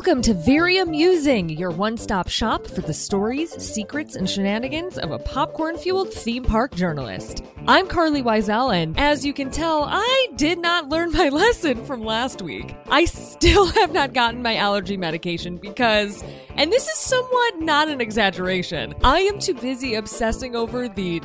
Welcome to Very Amusing, your one-stop shop for the stories, secrets, and shenanigans of a popcorn-fueled theme park journalist. I'm Carly Wiesel, and as you can tell, I did not learn my lesson from last week. I still have not gotten my allergy medication because, and this is somewhat not an exaggeration, I am too busy obsessing over the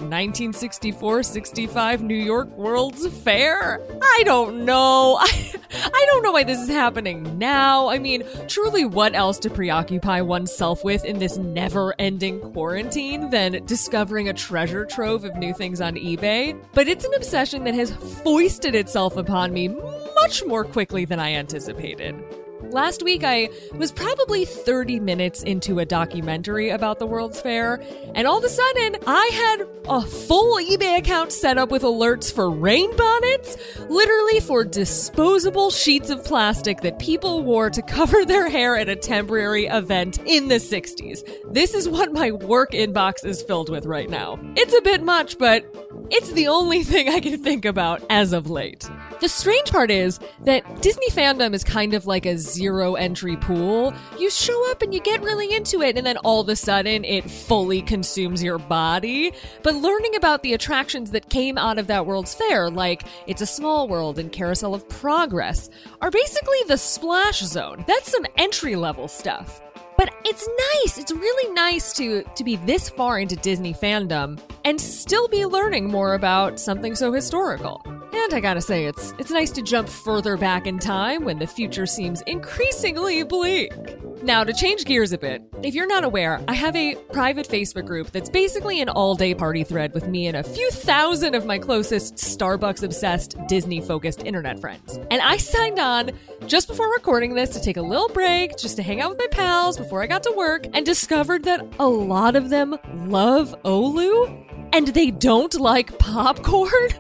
1964-65 New York World's Fair. I don't know. I don't know why this is happening now. I mean, truly, what else to preoccupy oneself with in this never-ending quarantine than discovering a treasure trove of new things on eBay? But it's an obsession that has foisted itself upon me much more quickly than I anticipated. Last week, I was probably 30 minutes into a documentary about the World's Fair, and all of a sudden, I had a full eBay account set up with alerts for rain bonnets, literally for disposable sheets of plastic that people wore to cover their hair at a temporary event in the 60s. This is what my work inbox is filled with right now. It's a bit much, but it's the only thing I can think about as of late. The strange part is that Disney fandom is kind of like a zero-entry pool. You show up and you get really into it, and then all of a sudden it fully consumes your body. But learning about the attractions that came out of that World's Fair, like It's a Small World and Carousel of Progress, are basically the splash zone. That's some entry-level stuff. But it's nice. It's really nice to be this far into Disney fandom and still be learning more about something so historical. And I gotta say, it's nice to jump further back in time when the future seems increasingly bleak. Now, to change gears a bit, if you're not aware, I have a private Facebook group that's basically an all-day party thread with me and a few thousand of my closest Starbucks-obsessed, Disney-focused internet friends. And I signed on just before recording this to take a little break, just to hang out with my pals before I got to work, and discovered that a lot of them love Olu, and they don't like popcorn.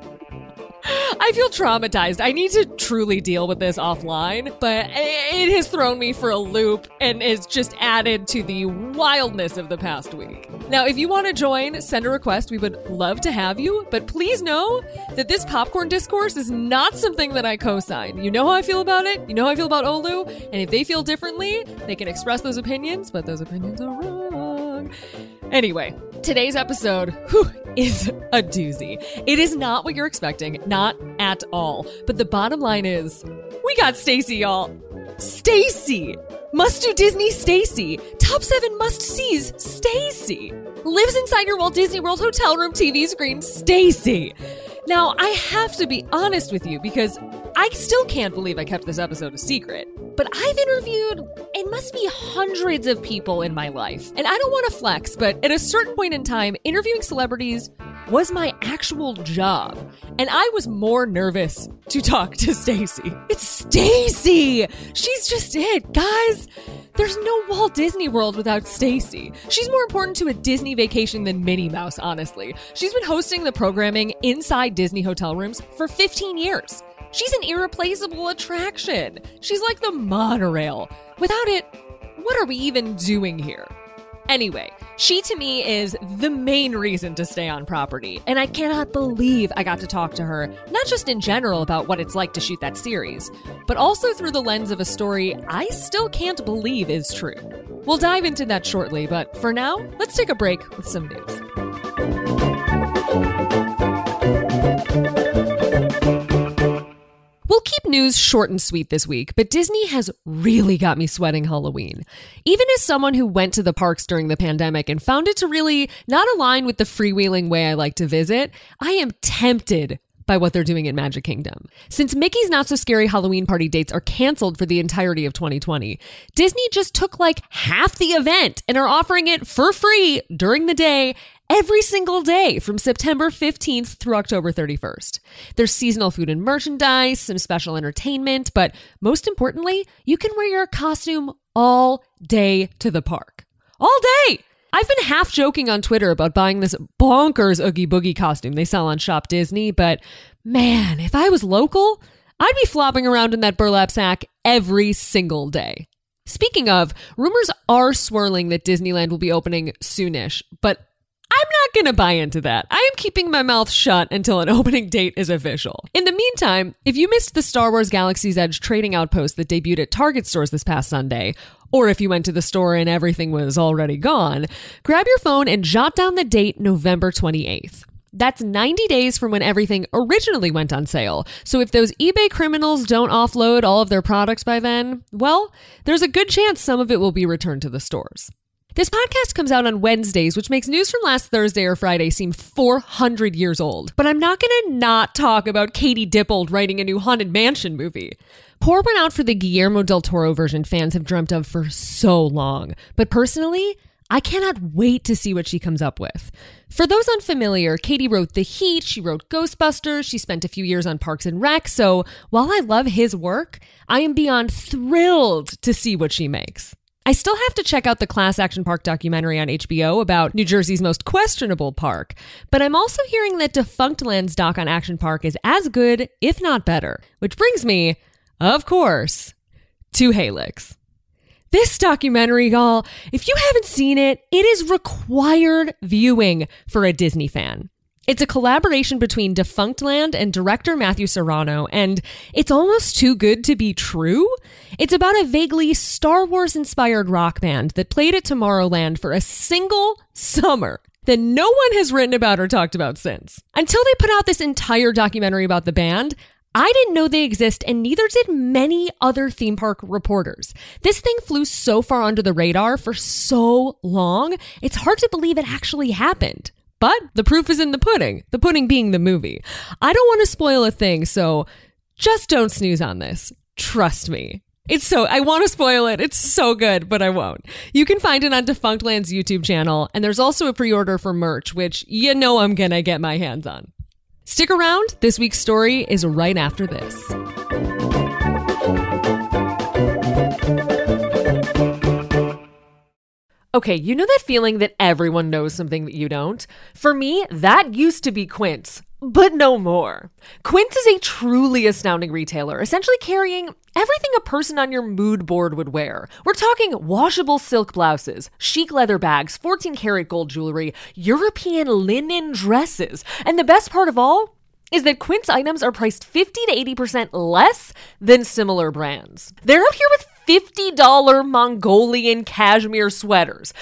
I feel traumatized. I need to truly deal with this offline, but it has thrown me for a loop and is just added to the wildness of the past week. Now, if you want to join, send a request. We would love to have you, but please know that this popcorn discourse is not something that I co-sign. You know how I feel about it. You know how I feel about Olu, and if they feel differently, they can express those opinions, but those opinions are wrong. Anyway, today's episode is a doozy. It is not what you're expecting, not at all. But the bottom line is, we got Stacy, y'all. Stacy! Must do Disney Stacy. Top 7 must-sees Stacy. Lives inside your Walt Disney World hotel room TV screen Stacy. Now, I have to be honest with you because I still can't believe I kept this episode a secret. But I've interviewed, it must be hundreds of people in my life. And I don't want to flex, but at a certain point in time, interviewing celebrities was my actual job. And I was more nervous to talk to Stacy. It's Stacy! She's just it, guys. There's no Walt Disney World without Stacy. She's more important to a Disney vacation than Minnie Mouse, honestly. She's been hosting the programming inside Disney hotel rooms for 15 years. She's an irreplaceable attraction. She's like the monorail. Without it, what are we even doing here? Anyway, she to me is the main reason to stay on property, and I cannot believe I got to talk to her, not just in general about what it's like to shoot that series, but also through the lens of a story I still can't believe is true. We'll dive into that shortly, but for now, let's take a break with some news. We'll keep news short and sweet this week, but Disney has really got me sweating Halloween. Even as someone who went to the parks during the pandemic and found it to really not align with the freewheeling way I like to visit, I am tempted by what they're doing at Magic Kingdom. Since Mickey's Not So Scary Halloween party dates are canceled for the entirety of 2020, Disney just took like half the event and are offering it for free during the day every single day from September 15th through October 31st. There's seasonal food and merchandise, some special entertainment, but most importantly, you can wear your costume all day to the park. All day! I've been half joking on Twitter about buying this bonkers Oogie Boogie costume they sell on Shop Disney, but man, if I was local, I'd be flopping around in that burlap sack every single day. Speaking of, rumors are swirling that Disneyland will be opening soonish, but I'm not going to buy into that. I am keeping my mouth shut until an opening date is official. In the meantime, if you missed the Star Wars Galaxy's Edge trading outpost that debuted at Target stores this past Sunday, or if you went to the store and everything was already gone, grab your phone and jot down the date November 28th. That's 90 days from when everything originally went on sale. So if those eBay criminals don't offload all of their products by then, well, there's a good chance some of it will be returned to the stores. This podcast comes out on Wednesdays, which makes news from last Thursday or Friday seem 400 years old. But I'm not going to not talk about Katie Dippold writing a new Haunted Mansion movie. Pour one out for the Guillermo del Toro version fans have dreamt of for so long. But personally, I cannot wait to see what she comes up with. For those unfamiliar, Katie wrote The Heat, she wrote Ghostbusters, she spent a few years on Parks and Rec, so while I love his work, I am beyond thrilled to see what she makes. I still have to check out the Class Action Park documentary on HBO about New Jersey's most questionable park, but I'm also hearing that Defunctland's doc on Action Park is as good, if not better. Which brings me, of course, to Haylix. This documentary, y'all, if you haven't seen it, it is required viewing for a Disney fan. It's a collaboration between Defunctland and director Matthew Serrano, and it's almost too good to be true. It's about a vaguely Star Wars-inspired rock band that played at Tomorrowland for a single summer that no one has written about or talked about since. Until they put out this entire documentary about the band, I didn't know they exist, and neither did many other theme park reporters. This thing flew so far under the radar for so long, it's hard to believe it actually happened. But the proof is in the pudding being the movie. I don't want to spoil a thing, so just don't snooze on this. Trust me. I want to spoil it. It's so good, but I won't. You can find it on Defunctland's YouTube channel, and there's also a pre-order for merch, which you know I'm gonna get my hands on. Stick around. This week's story is right after this. Okay, you know that feeling that everyone knows something that you don't? For me, that used to be Quince, but no more. Quince is a truly astounding retailer, essentially carrying everything a person on your mood board would wear. We're talking washable silk blouses, chic leather bags, 14-karat gold jewelry, European linen dresses, and the best part of all is that Quince items are priced 50 to 80% less than similar brands. They're out here with $50 Mongolian cashmere sweaters.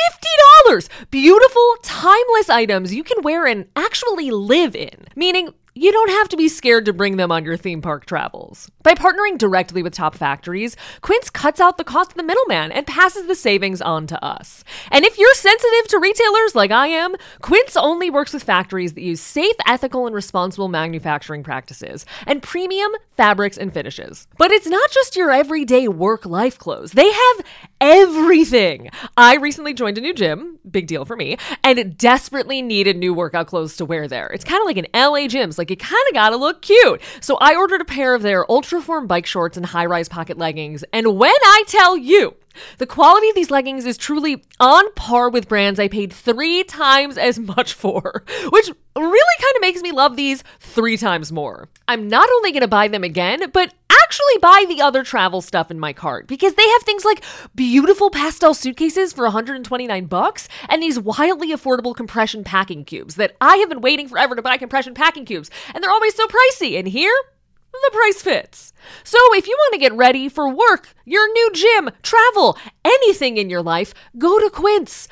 $50! Beautiful, timeless items you can wear and actually live in. Meaning, you don't have to be scared to bring them on your theme park travels. By partnering directly with top factories, Quince cuts out the cost of the middleman and passes the savings on to us. And if you're sensitive to retailers like I am, Quince only works with factories that use safe, ethical, and responsible manufacturing practices and premium fabrics and finishes. But it's not just your everyday work-life clothes. They have everything. I recently joined a new gym, big deal for me, and desperately needed new workout clothes to wear there. It's kind of like an LA gym. Like, you kind of gotta look cute. So I ordered a pair of their Ultraform bike shorts and high-rise pocket leggings. And when I tell you, the quality of these leggings is truly on par with brands I paid 3 times as much for, which really kind of makes me love these 3 times more. I'm not only going to buy them again, but actually buy the other travel stuff in my cart because they have things like beautiful pastel suitcases for $129 and these wildly affordable compression packing cubes that I have been waiting forever to buy compression packing cubes, and they're always so pricey. And here, the price fits. So if you want to get ready for work, your new gym, travel, anything in your life, go to Quince.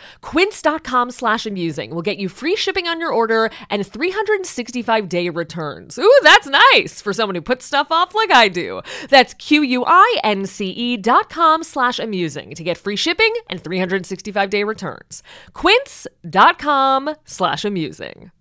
Quince.com/amusing will get you free shipping on your order and 365-day returns. Ooh, that's nice for someone who puts stuff off like I do. That's QUINCE.com/amusing to get free shipping and 365-day returns. Quince.com/amusing.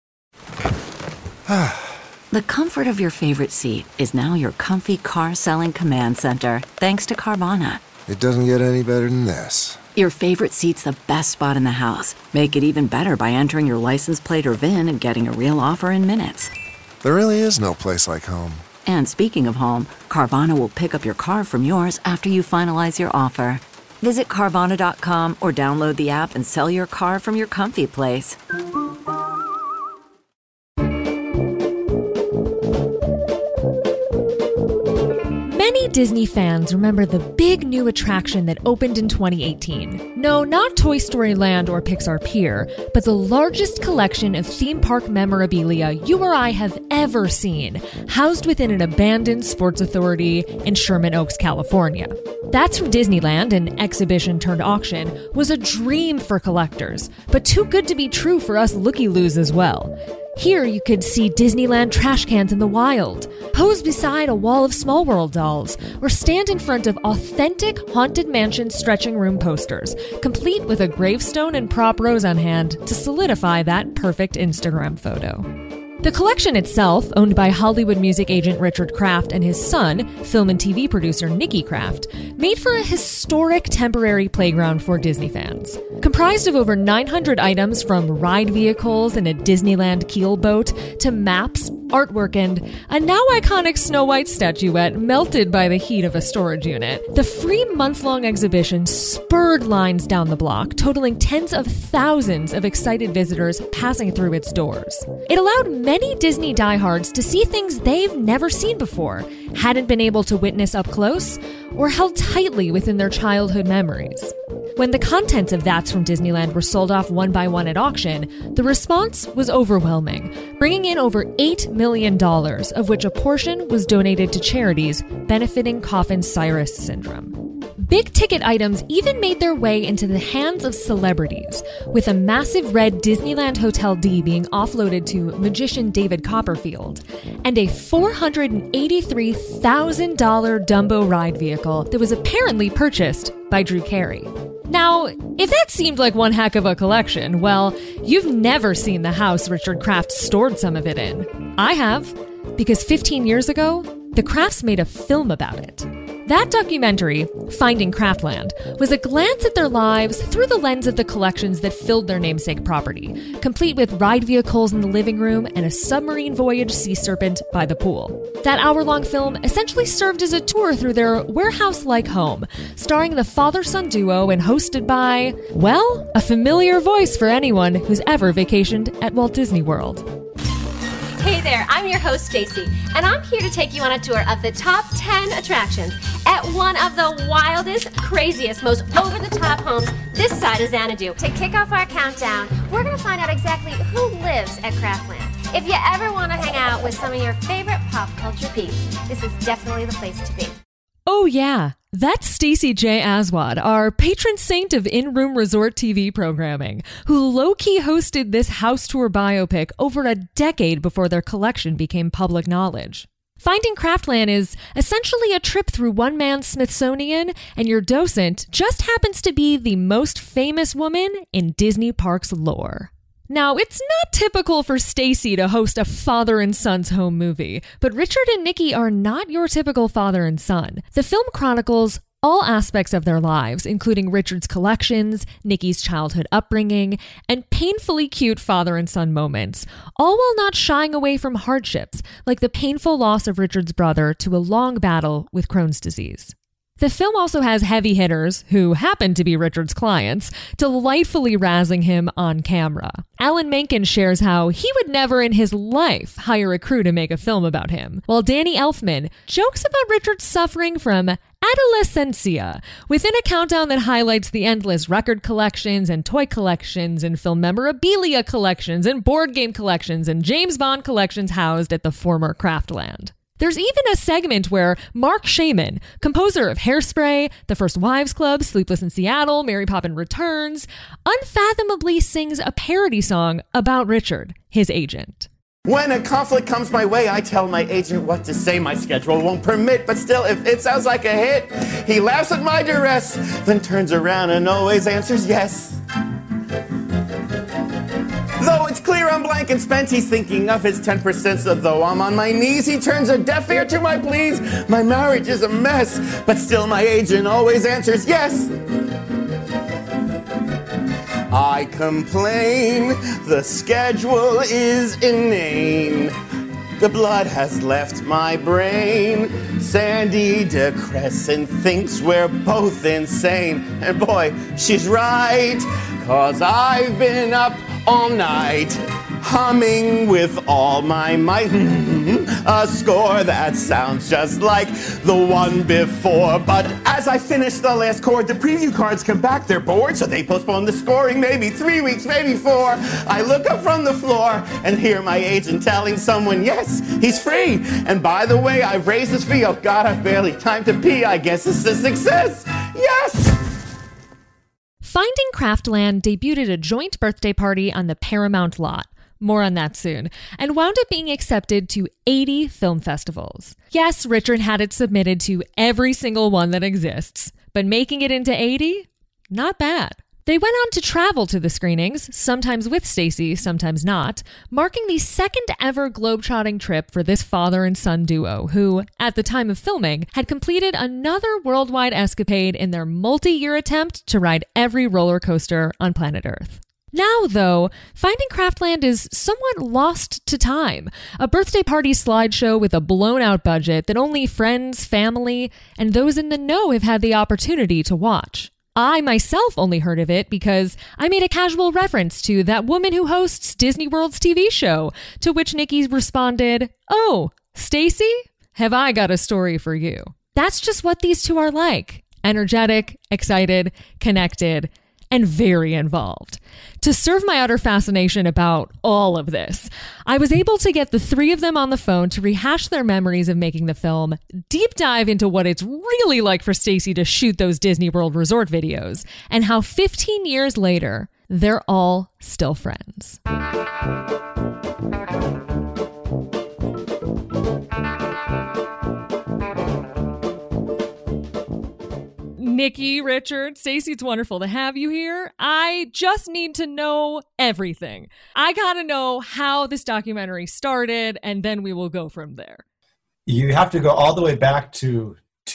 The comfort of your favorite seat is now your comfy car-selling command center, thanks to Carvana. It doesn't get any better than this. Your favorite seat's the best spot in the house. Make it even better by entering your license plate or VIN and getting a real offer in minutes. There really is no place like home. And speaking of home, Carvana will pick up your car from yours after you finalize your offer. Visit Carvana.com or download the app and sell your car from your comfy place. Many Disney fans remember the big new attraction that opened in 2018. No, not Toy Story Land or Pixar Pier, but the largest collection of theme park memorabilia you or I have ever seen, housed within an abandoned Sports Authority in Sherman Oaks, California. That's from Disneyland, an exhibition turned auction, was a dream for collectors, but too good to be true for us looky-loos as well. Here you could see Disneyland trash cans in the wild, pose beside a wall of Small World dolls, or stand in front of authentic Haunted Mansion stretching room posters, complete with a gravestone and prop rose on hand to solidify that perfect Instagram photo. The collection itself, owned by Hollywood music agent Richard Kraft and his son, film and TV producer Nicky Kraft, made for a historic temporary playground for Disney fans. Comprised of over 900 items from ride vehicles and a Disneyland keel boat to maps, artwork, and a now iconic Snow White statuette melted by the heat of a storage unit, the free month-long exhibition spurred lines down the block, totaling tens of thousands of excited visitors passing through its doors. It allowed many Disney diehards to see things they've never seen before, hadn't been able to witness up close, or held tightly within their childhood memories. When the contents of That's from Disneyland were sold off one by one at auction, the response was overwhelming, bringing in over $8 million, of which a portion was donated to charities benefiting Coffin-Cyrus syndrome. Big-ticket items even made their way into the hands of celebrities, with a massive red Disneyland Hotel D being offloaded to magician David Copperfield, and a $483,000 Dumbo ride vehicle that was apparently purchased by Drew Carey. Now, if that seemed like one heck of a collection, well, you've never seen the house Richard Kraft stored some of it in. I have, because 15 years ago, the Krafts made a film about it. That documentary, Finding Kraftland, was a glance at their lives through the lens of the collections that filled their namesake property, complete with ride vehicles in the living room and a submarine voyage sea serpent by the pool. That hour-long film essentially served as a tour through their warehouse-like home, starring the father-son duo and hosted by, well, a familiar voice for anyone who's ever vacationed at Walt Disney World. Hey there, I'm your host, Stacy, and I'm here to take you on a tour of the top 10 attractions at one of the wildest, craziest, most over-the-top homes this side of Xanadu. To kick off our countdown, we're going to find out exactly who lives at Kraftland. If you ever want to hang out with some of your favorite pop culture peeps, this is definitely the place to be. Oh yeah, that's Stacey J. Aswad, our patron saint of in-room resort TV programming, who low-key hosted this house tour biopic over a decade before their collection became public knowledge. Finding Kraftland is essentially a trip through one man's Smithsonian, and your docent just happens to be the most famous woman in Disney Parks lore. Now, it's not typical for Stacy to host a father and son's home movie, but Richard and Nicky are not your typical father and son. The film chronicles all aspects of their lives, including Richard's collections, Nicky's childhood upbringing, and painfully cute father and son moments, all while not shying away from hardships, like the painful loss of Richard's brother to a long battle with Crohn's disease. The film also has heavy hitters, who happen to be Richard's clients, delightfully razzing him on camera. Alan Menken shares how he would never in his life hire a crew to make a film about him, while Danny Elfman jokes about Richard's suffering from adolescencia, within a countdown that highlights the endless record collections and toy collections and film memorabilia collections and board game collections and James Bond collections housed at the former Kraftland. There's even a segment where Mark Shaman, composer of Hairspray, The First Wives Club, Sleepless in Seattle, Mary Poppins Returns, unfathomably sings a parody song about Richard, his agent. When a conflict comes my way, I tell my agent what to say. My schedule won't permit, but still, if it sounds like a hit, he laughs at my duress, then turns around and always answers yes. Though it's clear I'm blank and spent, he's thinking of his 10%. So though I'm on my knees, he turns a deaf ear to my pleas. My marriage is a mess, but still my agent always answers yes. I complain, the schedule is inane. The blood has left my brain. Sandy DeCrescent thinks we're both insane. And boy, she's right, 'cause I've been up all night humming with all my might. A score that sounds just like the one before. But as I finish the last chord, the preview cards come back. They're bored, so they postpone the scoring maybe 3 weeks, maybe 4. I look up from the floor and hear my agent telling someone, yes, he's free. And by the way, I've raised his fee. Oh God, I've barely time to pee. I guess it's a success. Yes! Finding Craftland debuted at a joint birthday party on the Paramount lot. More on that soon. And wound up being accepted to 80 film festivals. Yes, Richard had it submitted to every single one that exists, but making it into 80? Not bad. They went on to travel to the screenings, sometimes with Stacey, sometimes not, marking the second ever globetrotting trip for this father and son duo, who, at the time of filming, had completed another worldwide escapade in their multi-year attempt to ride every roller coaster on planet Earth. Now, though, Finding Craftland is somewhat lost to time. A birthday party slideshow with a blown-out budget that only friends, family, and those in the know have had the opportunity to watch. I myself only heard of it because I made a casual reference to that woman who hosts Disney World's TV show, to which Nikki responded, "Oh, Stacey? Have I got a story for you?" That's just what these two are like. Energetic, excited, connected, and very involved. To serve my utter fascination about all of this, I was able to get the three of them on the phone to rehash their memories of making the film, deep dive into what it's really like for Stacey to shoot those Disney World resort videos, and how 15 years later, they're all still friends. Nikki, Richard, Stacey, it's wonderful to have you here. I just need to know everything. I gotta know how this documentary started, and then we will go from there. You have to go all the way back to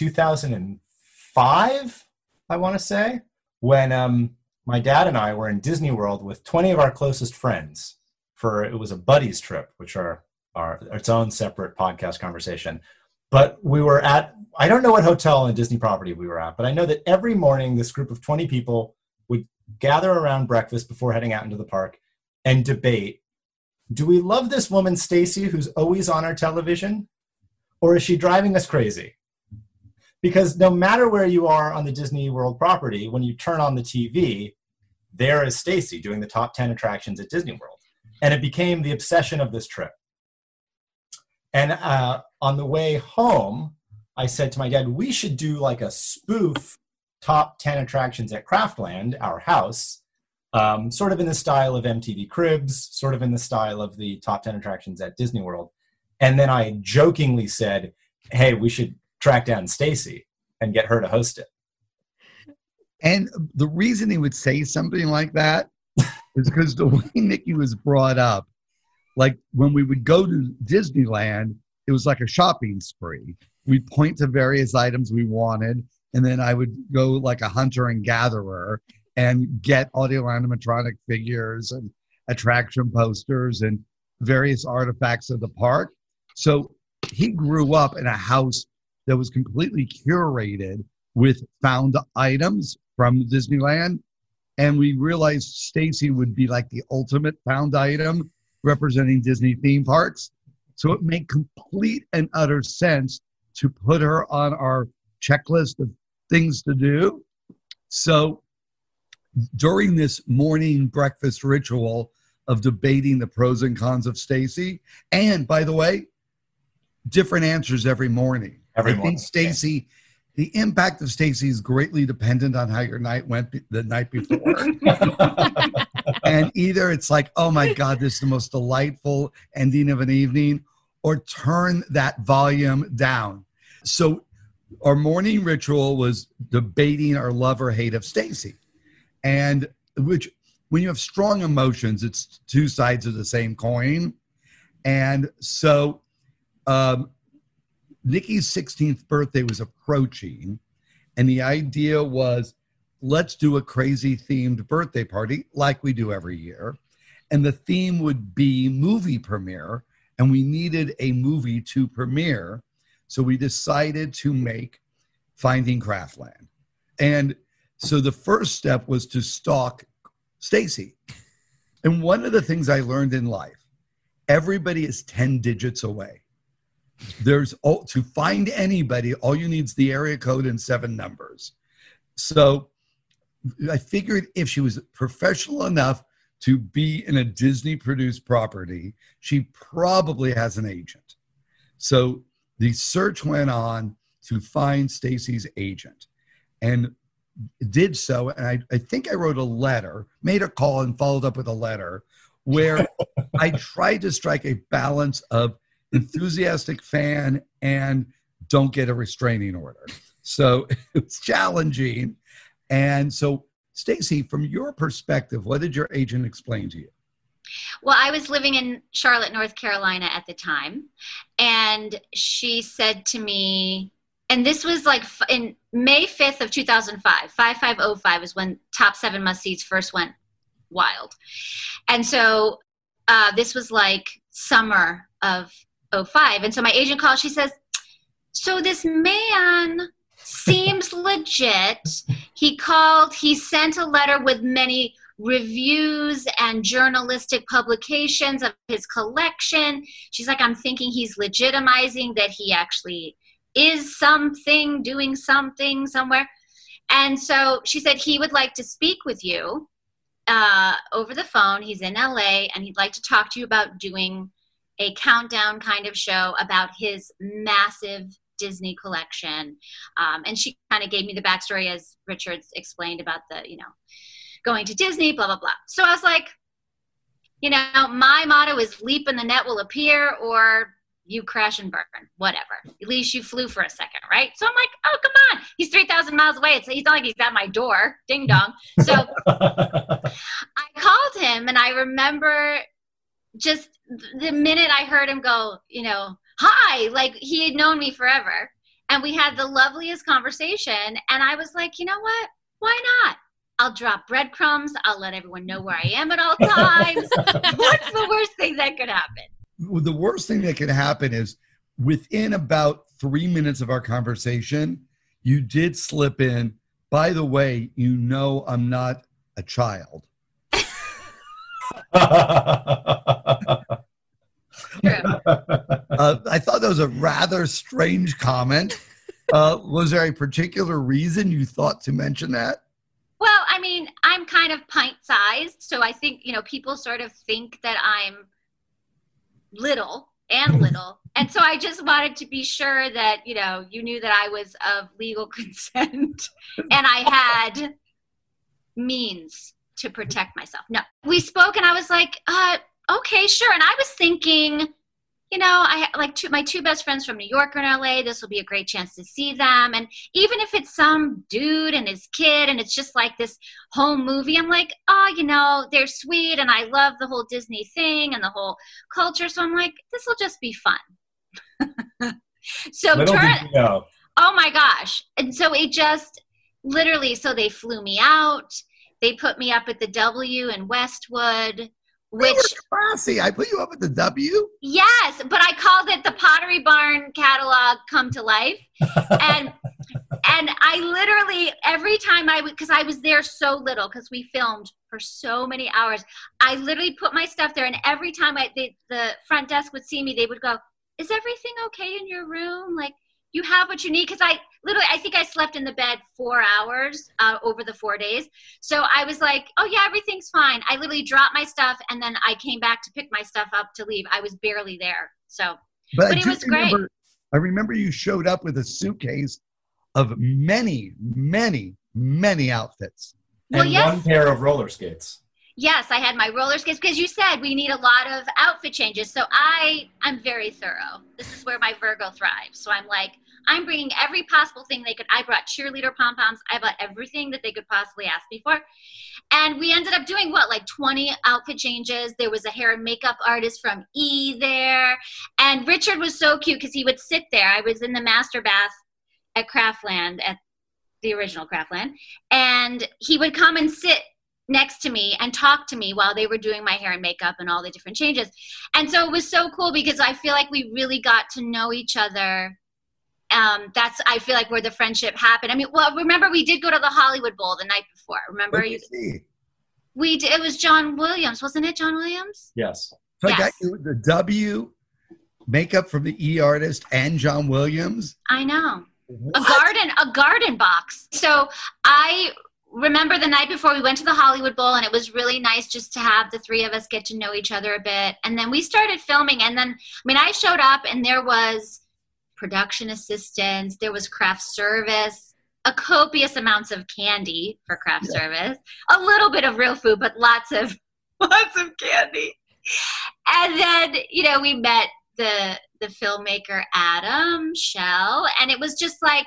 2005, I want to say, when my dad and I were in Disney World with 20 of our closest friends. It was a buddies trip, which are its own separate podcast conversation. But we were at, I don't know what hotel and Disney property we were at, but I know that every morning this group of 20 people would gather around breakfast before heading out into the park and debate, do we love this woman, Stacey, who's always on our television? Or is she driving us crazy? Because no matter where you are on the Disney World property, when you turn on the TV, there is Stacey doing the top 10 attractions at Disney World. And it became the obsession of this trip. And on the way home, I said to my dad, we should do like a spoof top 10 attractions at Craftland, our house, sort of in the style of MTV Cribs, sort of in the style of the top 10 attractions at Disney World. And then I jokingly said, hey, we should track down Stacey and get her to host it. And the reason he would say something like that is because the way Nikki was brought up, like when we would go to Disneyland, it was like a shopping spree. We'd point to various items we wanted, and then I would go like a hunter and gatherer and get audio animatronic figures and attraction posters and various artifacts of the park. So he grew up in a house that was completely curated with found items from Disneyland. And we realized Stacey would be like the ultimate found item representing Disney theme parks. So it made complete and utter sense to put her on our checklist of things to do. So during this morning breakfast ritual of debating the pros and cons of Stacey, and by the way, different answers every morning. I think Stacey, the impact of Stacey is greatly dependent on how your night went the night before. And either it's like, oh my God, this is the most delightful ending of an evening, or turn that volume down. So our morning ritual was debating our love or hate of Stacey. And which, when you have strong emotions, it's two sides of the same coin. And so Nikki's 16th birthday was approaching, and the idea was, let's do a crazy themed birthday party like we do every year. And the theme would be movie premiere, and we needed a movie to premiere. So we decided to make Finding Craftland. And so the first step was to stalk Stacey. And one of the things I learned in life, everybody is 10 digits away. To find anybody, all you need is the area code and 7 numbers. So I figured if she was professional enough to be in a Disney produced property, she probably has an agent. So the search went on to find Stacy's agent, and did so. And I think I wrote a letter, made a call and followed up with a letter where I tried to strike a balance of enthusiastic fan and don't get a restraining order. So it was challenging. And so, Stacy, from your perspective, what did your agent explain to you? Well, I was living in Charlotte, North Carolina at the time. And she said to me, and this was like in May 5th of 2005, 5505 is when Top 7 Must-Sees first went wild. And so this was like summer of 05. And so my agent called, she says, so this man seems legit. He called, he sent a letter with many reviews and journalistic publications of his collection. She's like, I'm thinking he's legitimizing that he actually is something, doing something somewhere. And so she said he would like to speak with you over the phone. He's in LA and he'd like to talk to you about doing a countdown kind of show about his massive Disney collection. And she kind of gave me the backstory, as Richard's explained, about the, going to Disney, blah, blah, blah. So I was like, my motto is leap and the net will appear, or you crash and burn, whatever. At least you flew for a second, right? So I'm like, oh, come on. He's 3,000 miles away. He's not like he's at my door. Ding dong. So I called him, and I remember just the minute I heard him go, hi, like he had known me forever. And we had the loveliest conversation. And I was like, you know what? Why not? I'll drop breadcrumbs. I'll let everyone know where I am at all times. What's the worst thing that could happen? The worst thing that could happen is within about 3 minutes of our conversation, you did slip in, by the way, I'm not a child. I thought that was a rather strange comment. Was there a particular reason you thought to mention that? Well, I mean, I'm kind of pint-sized, so I think, people sort of think that I'm little. And so I just wanted to be sure that, you knew that I was of legal consent and I had means to protect myself. No, we spoke and I was like, okay, sure. And I was thinking, I like my 2 best friends from New York are in LA. This will be a great chance to see them. And even if it's some dude and his kid and it's just like this home movie, I'm like, they're sweet. And I love the whole Disney thing and the whole culture. So I'm like, this will just be fun. So oh my gosh. And so it just literally, so they flew me out. They put me up at the W in Westwood. Which classy. I put you up at the W? Yes, but I called it the Pottery Barn catalog come to life. And I literally, every time because I was there so little, because we filmed for so many hours, I literally put my stuff there. And every time the front desk would see me, they would go, is everything okay in your room? Like, you have what you need? Because I think I slept in the bed 4 hours over the 4 days. So I was like, oh yeah, everything's fine. I literally dropped my stuff and then I came back to pick my stuff up to leave. I was barely there. So, but it was great. I remember you showed up with a suitcase of many, many, many outfits. And one pair of roller skates. Yes, I had my roller skates because you said we need a lot of outfit changes. So I'm very thorough. This is where my Virgo thrives. So I'm like, I'm bringing every possible thing I brought cheerleader pom-poms. I bought everything that they could possibly ask me for. And we ended up doing 20 outfit changes. There was a hair and makeup artist from E there. And Richard was so cute because he would sit there. I was in the master bath at Craftland, at the original Craftland. And he would come and sit next to me and talk to me while they were doing my hair and makeup and all the different changes. And so it was so cool because I feel like we really got to know each other. I feel like where the friendship happened. I mean, well, remember we did go to the Hollywood Bowl the night before. Remember? It was John Williams, wasn't it? John Williams? Yes. So I Yes. got you the W makeup from the E artist and John Williams. I know. What? A garden box. So I remember the night before we went to the Hollywood Bowl, and it was really nice just to have the three of us get to know each other a bit. And then we started filming, and then, I showed up, and there was production assistants, there was craft service, a copious amounts of candy for craft service, a little bit of real food, but lots of candy. And then, we met the filmmaker Adam Shell, and it was just like,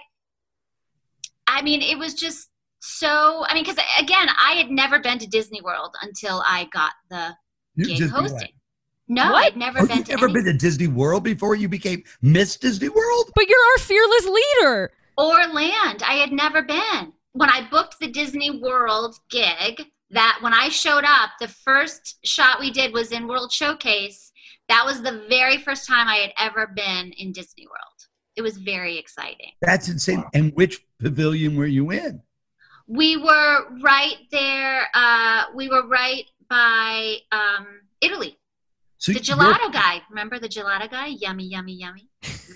it was just so, because again, I had never been to Disney World until I got the gig hosting. No, What? I'd never been to Been to Disney World before you became Miss Disney World? But you're our fearless leader. Orlando. I had never been. When I booked the Disney World gig, that when I showed up, the first shot we did was in World Showcase. That was the very first time I had ever been in Disney World. It was very exciting. That's insane. And which pavilion were you in? We were right there. We were right by Italy. So The gelato guy. Remember the gelato guy? Yummy, yummy, yummy.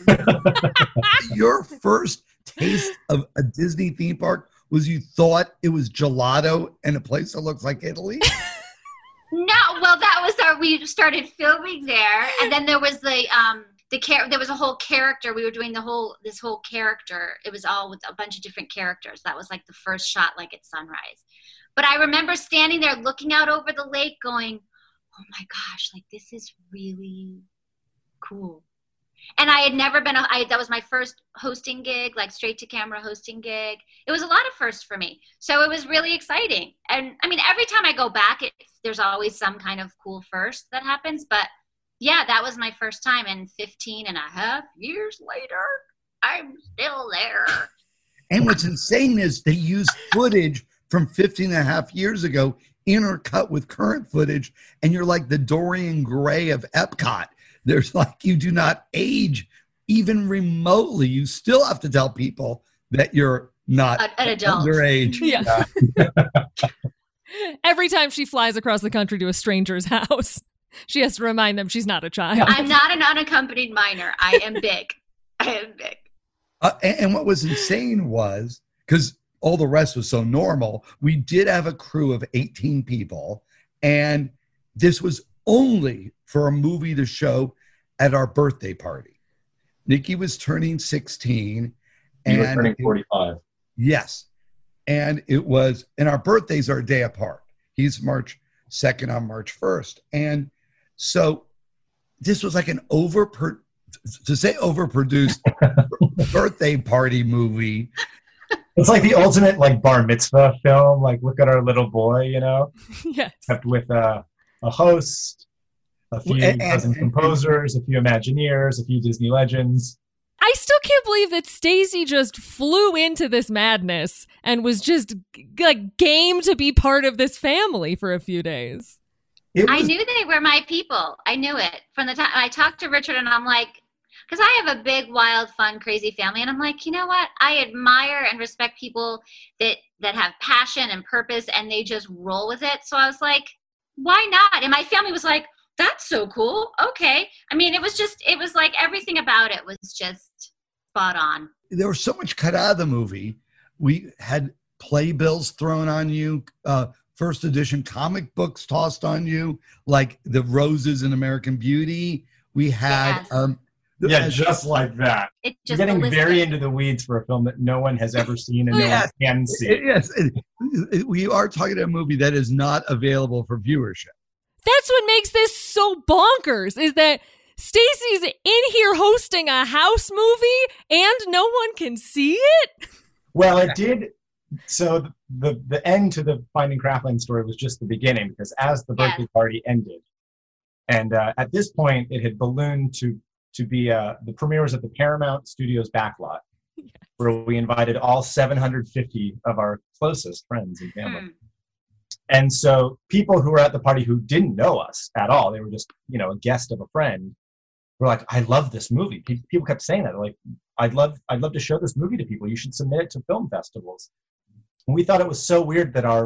your first taste of a Disney theme park was you thought it was gelato in a place that looks like Italy? No, well, we started filming there, and then there was there was a whole character. We were doing this whole character. It was all with a bunch of different characters. That was like the first shot, like at sunrise. But I remember standing there looking out over the lake going, oh my gosh, like this is really cool. And I had never been, that was my first hosting gig, like straight to camera hosting gig. It was a lot of firsts for me. So it was really exciting. And every time I go back, there's always some kind of cool first that happens. But yeah, that was my first time. And 15 and a half years later, I'm still there. And what's insane is they use footage from 15 and a half years ago, intercut with current footage. And you're like the Dorian Gray of Epcot. There's like, you do not age even remotely. You still have to tell people that you're not an adult. Underage. Yeah. Every time she flies across the country to a stranger's house, she has to remind them she's not a child. I'm not an unaccompanied minor. I am big. And what was insane was, because all the rest was so normal, we did have a crew of 18 people. And this was only for a movie to show at our birthday party. Nikki was turning 16. You were turning 45. Yes. And our birthdays are a day apart. He's March 2nd, I'm March 1st. And so this was like an overproduced birthday party movie. It's like the ultimate bar mitzvah film. Like, look at our little boy, Yes. Except with a host, a few dozen composers, a few Imagineers, a few Disney legends. I still can't believe that Stacey just flew into this madness and was just like game to be part of this family for a few days. I knew they were my people. I knew it from the time I talked to Richard, and I'm like, because I have a big, wild, fun, crazy family, and I'm like, you know what? I admire and respect people that have passion and purpose, and they just roll with it. So I was like, why not? And my family was like, that's so cool. Okay. It was like everything about it was just spot on. There was so much cut out of the movie. We had playbills thrown on you, first edition comic books tossed on you, like the roses in American Beauty. We had, just like that. It just getting ballistic. very into the weeds for a film that no one has ever seen and no one can see. Yes, we are talking about a movie that is not available for viewership. That's what makes this so bonkers, is that Stacey's in here hosting a house movie and no one can see it? Well, it did. So the end to the Finding Craftland story was just the beginning, because as the birthday party ended, and at this point it had ballooned to be the premiere was at the Paramount Studios backlot, where we invited all 750 of our closest friends and family. And so people who were at the party who didn't know us at all, they were just, a guest of a friend, were like, I love this movie. People kept saying that. They're like, I'd love to show this movie to people. You should submit it to film festivals. And we thought it was so weird that our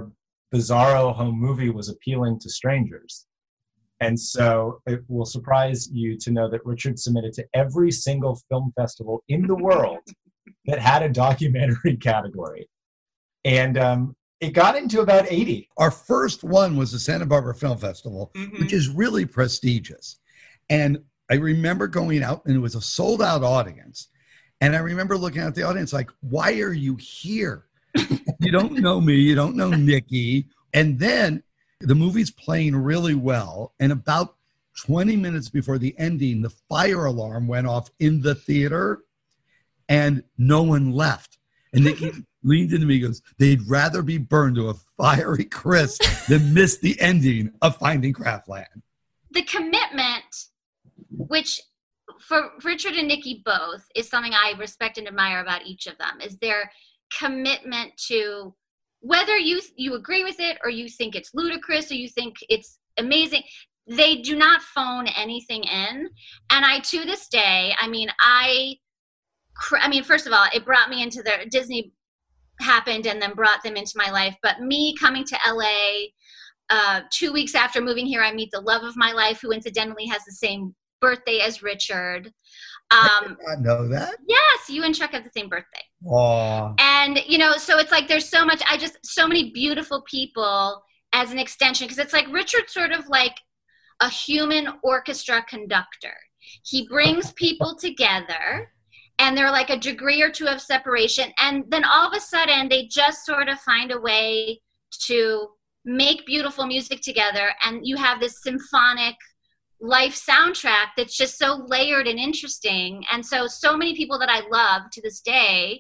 bizarro home movie was appealing to strangers. And so it will surprise you to know that Richard submitted to every single film festival in the world that had a documentary category. And it got into about 80. Our first one was the Santa Barbara Film Festival, which is really prestigious. And I remember going out, and it was a sold-out audience. And I remember looking at the audience like, why are you here? You don't know me. You don't know Nikki. And then the movie's playing really well. And about 20 minutes before the ending, the fire alarm went off in the theater, and no one left. And Nikki leaned into me and goes, they'd rather be burned to a fiery crisp than miss the ending of Finding Craftland. The commitment, which for Richard and Nikki both, is something I respect and admire about each of them, is their commitment to, whether you agree with it or you think it's ludicrous or you think it's amazing, they do not phone anything in. And I, to this day, I mean, first of all, it brought me into Disney happened and then brought them into my life. But me coming to LA 2 weeks after moving here, I meet the love of my life, who incidentally has the same birthday as Richard. I did not know that. Yes, you and Chuck have the same birthday. Aww. And, so it's like there's so much, so many beautiful people as an extension, because it's like Richard's sort of like a human orchestra conductor. He brings people together, and they're like a degree or two of separation, and then all of a sudden they just sort of find a way to make beautiful music together, and you have this symphonic life soundtrack that's just so layered and interesting. And so many people that I love to this day,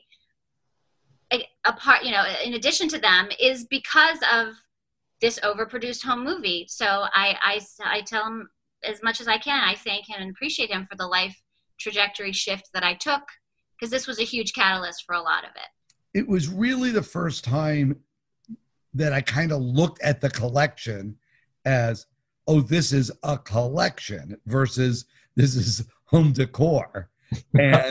in addition to them, is because of this overproduced home movie. So I tell him as much as I can. I thank him and appreciate him for the life trajectory shift that I took, because this was a huge catalyst for a lot of it. It was really the first time that I kind of looked at the collection as, oh, this is a collection versus this is home decor. And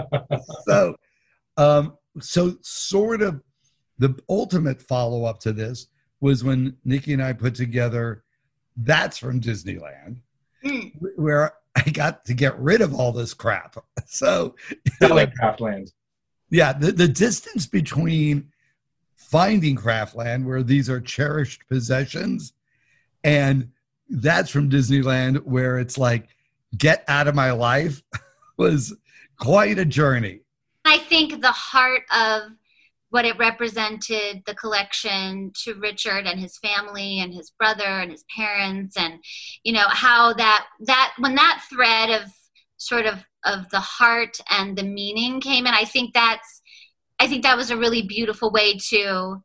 so sort of the ultimate follow-up to this was when Nikki and I put together That's from Disneyland, where I got to get rid of all this crap. So selling Craftland. Yeah, the distance between Finding Craftland, where these are cherished possessions, and That's from Disneyland, where it's like, get out of my life, was quite a journey. I think the heart of what it represented, the collection, to Richard and his family and his brother and his parents, and how that when that thread of sort of the heart and the meaning came in, I think that was a really beautiful way to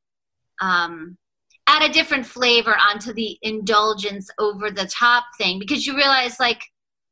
add a different flavor onto the indulgence over the top thing, because you realize like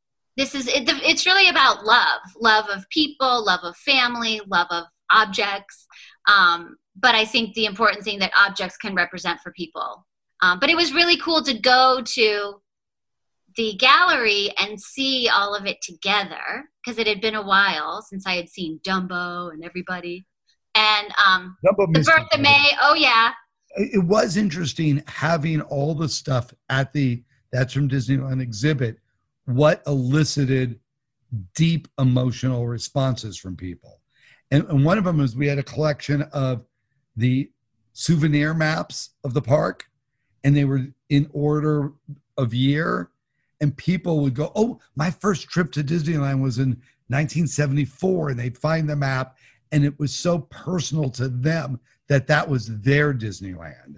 it's really about love of people, love of family, love of objects. But I think the important thing that objects can represent for people. But it was really cool to go to the gallery and see all of it together, because it had been a while since I had seen Dumbo and everybody. And The Birth of May, oh yeah. It was interesting having all the stuff at the That's from Disneyland exhibit, what elicited deep emotional responses from people. And one of them was, we had a collection of the souvenir maps of the park, and they were in order of year. And people would go, oh, my first trip to Disneyland was in 1974, and they'd find the map. And it was so personal to them that was their Disneyland.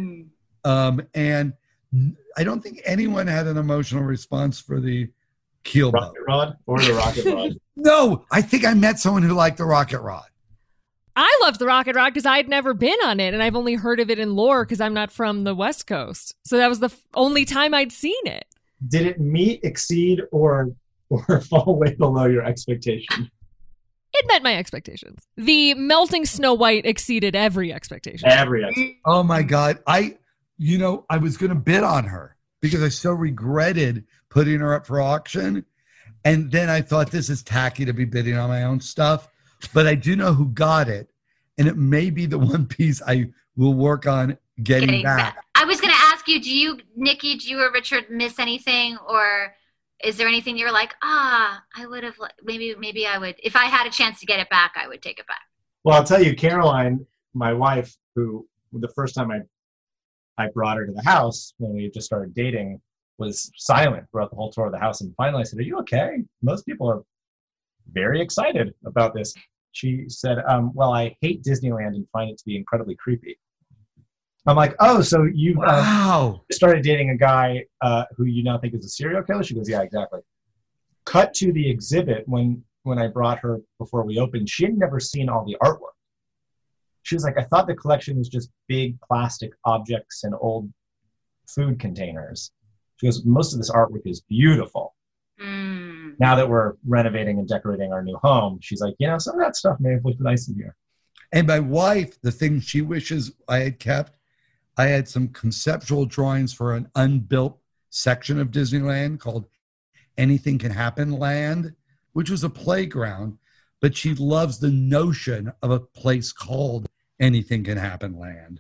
And I don't think anyone had an emotional response for the keel boat. Rocket Rod or the Rocket Rod? No, I think I met someone who liked the Rocket Rod. I loved the Rocket Rod because I'd never been on it, and I've only heard of it in lore because I'm not from the West Coast. So that was the only time I'd seen it. Did it meet, exceed, or fall way below your expectation? It met my expectations. The melting Snow White exceeded every expectation. Oh my God. I was going to bid on her because I so regretted putting her up for auction. And then I thought, this is tacky to be bidding on my own stuff. But I do know who got it. And it may be the one piece I will work on getting back. I was going to ask you, Nikki, do you or Richard miss anything, or is there anything you're like, I would have, maybe I would, if I had a chance to get it back, I would take it back? Well, I'll tell you, Caroline, my wife, who the first time I brought her to the house when we just started dating, was silent throughout the whole tour of the house. And finally I said, "Are you okay? Most people are very excited about this." She said, "Well, I hate Disneyland and find it to be incredibly creepy." I'm like, "Oh, so you started dating a guy who you now think is a serial killer?" She goes, "Yeah, exactly." Cut to the exhibit when I brought her before we opened. She had never seen all the artwork. She was like, "I thought the collection was just big plastic objects and old food containers." She goes, "Most of this artwork is beautiful." Now that we're renovating and decorating our new home, she's like, some of that stuff may have looked nice in here. And my wife, the thing she wishes I had kept, I had some conceptual drawings for an unbuilt section of Disneyland called Anything Can Happen Land, which was a playground, but she loves the notion of a place called Anything Can Happen Land.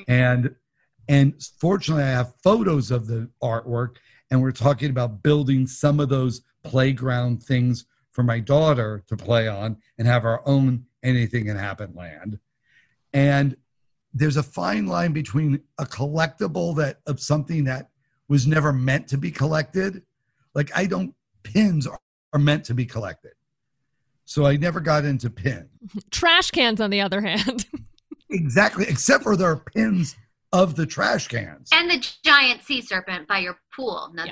And fortunately, I have photos of the artwork, and we're talking about building some of those playground things for my daughter to play on and have our own Anything Can Happen Land. And there's a fine line between a collectible of something that was never meant to be collected. Like pins are meant to be collected. So I never got into pins. Trash cans, on the other hand. Exactly, except for there are pins of the trash cans. And the giant sea serpent by your pool. Now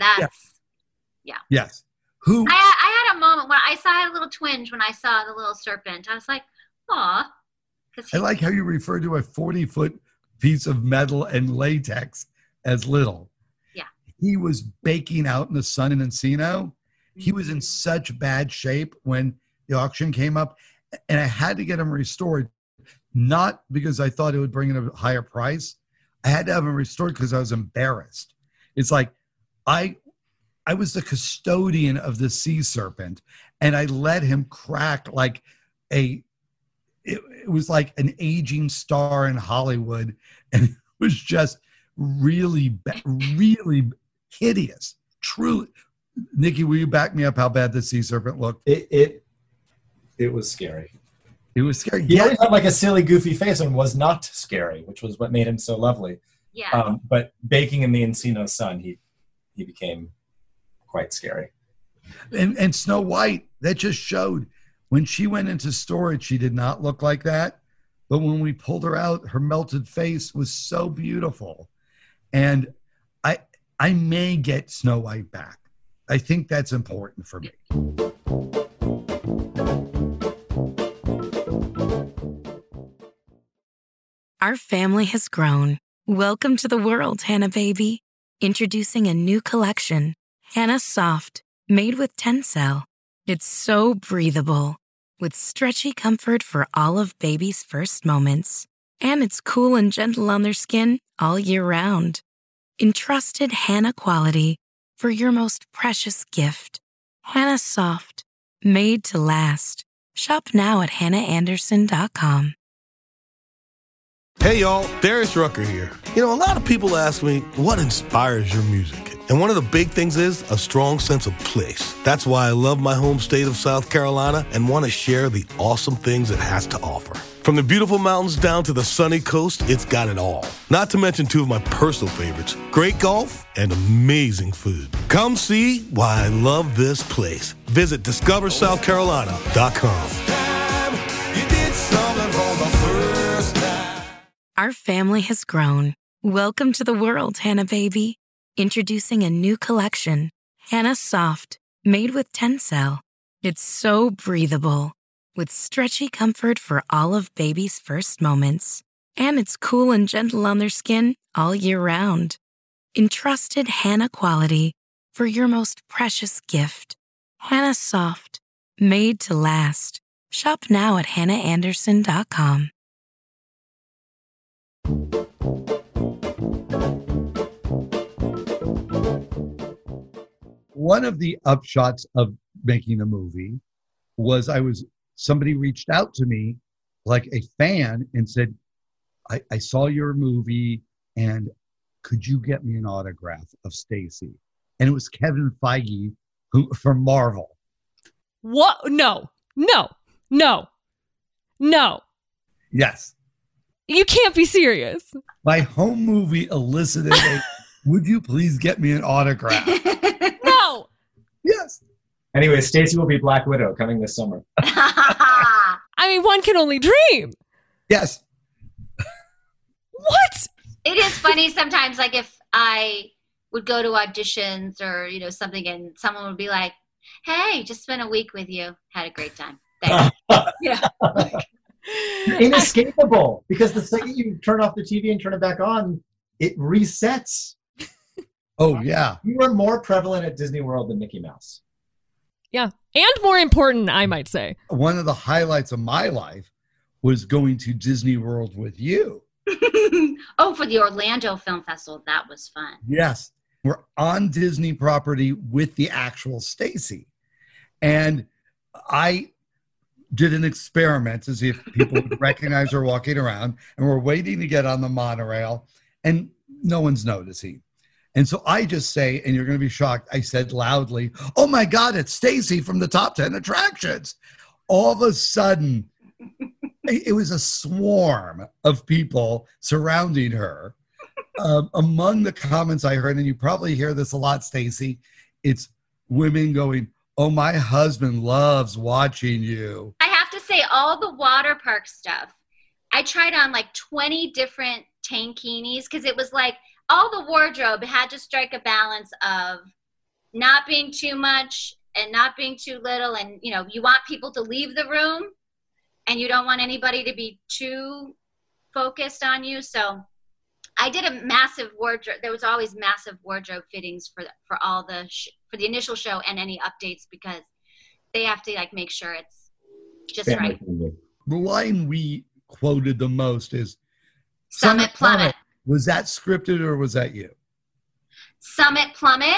Yes. I had a moment when I had a little twinge when I saw the little serpent. I was like, aw. I like how you refer to a 40-foot piece of metal and latex as little. Yeah. He was baking out in the sun in Encino. He was in such bad shape when the auction came up, and I had to get him restored, not because I thought it would bring in a higher price. I had to have him restored because I was embarrassed. It's like I was the custodian of the sea serpent, and I let him crack like it was like an aging star in Hollywood, and it was just really hideous. Truly, Nikki, will you back me up how bad the sea serpent looked? It was scary. It was scary. He always had like a silly, goofy face and was not scary, which was what made him so lovely. Yeah. But baking in the Encino sun, he became quite scary. And Snow White, that just showed when she went into storage, she did not look like that. But when we pulled her out, her melted face was so beautiful. And I may get Snow White back. I think that's important for me. Our family has grown. Welcome to the world, Hannah baby. Introducing a new collection, Hannah Soft, made with Tencel. It's so breathable, with stretchy comfort for all of baby's first moments. And it's cool and gentle on their skin all year round. Entrusted Hannah quality for your most precious gift. Hannah Soft, made to last. Shop now at hannahanderson.com. Hey y'all, Darius Rucker here. A lot of people ask me, what inspires your music? And one of the big things is a strong sense of place. That's why I love my home state of South Carolina and want to share the awesome things it has to offer. From the beautiful mountains down to the sunny coast, it's got it all. Not to mention two of my personal favorites, great golf and amazing food. Come see why I love this place. Visit discoversouthcarolina.com. Our family has grown. Welcome to the world, Hannah baby. Introducing a new collection, Hannah Soft, made with Tencel. It's so breathable, with stretchy comfort for all of baby's first moments. And it's cool and gentle on their skin all year round. Entrusted Hannah quality for your most precious gift. Hannah Soft, made to last. Shop now at hannahanderson.com. One of the upshots of making a movie was somebody reached out to me like a fan and said, I saw your movie. and could you get me an autograph of Stacy? And it was Kevin Feige from Marvel. What? No. Yes. You can't be serious. My home movie elicited a, would you please get me an autograph? No. Yes. Anyway, Stacy will be Black Widow coming this summer. I mean, one can only dream. Yes. What? It is funny sometimes, like if I would go to auditions or, something, and someone would be like, hey, just spent a week with you. Had a great time. Thanks. You're inescapable, because the second you turn off the TV and turn it back on, it resets. Oh, yeah. You are more prevalent at Disney World than Mickey Mouse. Yeah. And more important, I might say. One of the highlights of my life was going to Disney World with you. Oh, for the Orlando Film Festival. That was fun. Yes. We're on Disney property with the actual Stacy. And I did an experiment to see if people would recognize her walking around. And we're waiting to get on the monorail, and no one's noticing. And so I just say, and you're going to be shocked, I said loudly, oh my God, it's Stacy from the Top 10 Attractions. All of a sudden, it was a swarm of people surrounding her. Among the comments I heard, and you probably hear this a lot, Stacy, it's women going, oh, my husband loves watching you. I have to say, all the water park stuff, I tried on like 20 different tankinis, because it was like all the wardrobe had to strike a balance of not being too much and not being too little. And, you want people to leave the room and you don't want anybody to be too focused on you. So I did a massive wardrobe. There was always massive wardrobe fittings for all the for the initial show and any updates, because they have to make sure it's just right. The line we quoted the most is Summit Plummet. Was that scripted or was that you? Summit Plummet.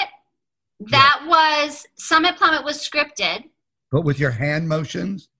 Summit Plummet was scripted. But with your hand motions?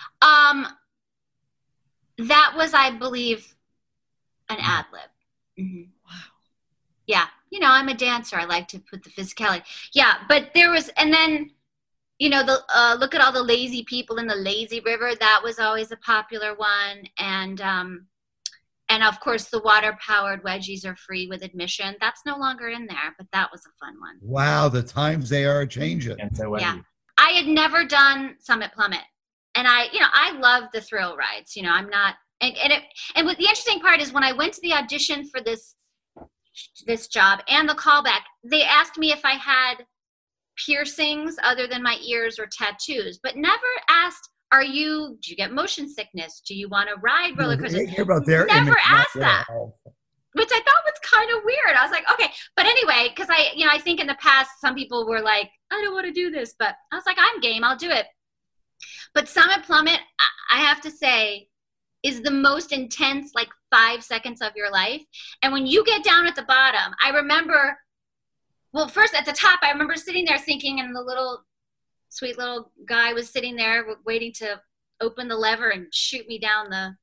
That was, I believe, an ad lib. Mm-hmm. Wow. Yeah. I'm a dancer. I like to put the physicality. Yeah. But there was, and then, look at all the lazy people in the lazy river. That was always a popular one. And of course the water powered wedgies are free with admission. That's no longer in there, but that was a fun one. Wow. The times they are changing. Yeah. I had never done Summit Plummet. And I love the thrill rides. I'm not, and what the interesting part is, when I went to the audition for this job and the callback, they asked me if I had piercings other than my ears or tattoos, but never asked, do you get motion sickness? Do you want to ride roller coasters? Never asked that, which I thought was kind of weird. I was like, okay. But anyway, because I think in the past, some people were like, I don't want to do this, but I was like, I'm game, I'll do it. But Summit Plummet, I have to say, is the most intense, 5 seconds of your life. And when you get down at the bottom, I remember, first at the top, I remember sitting there thinking, and the sweet little guy was sitting there waiting to open the lever and shoot me down and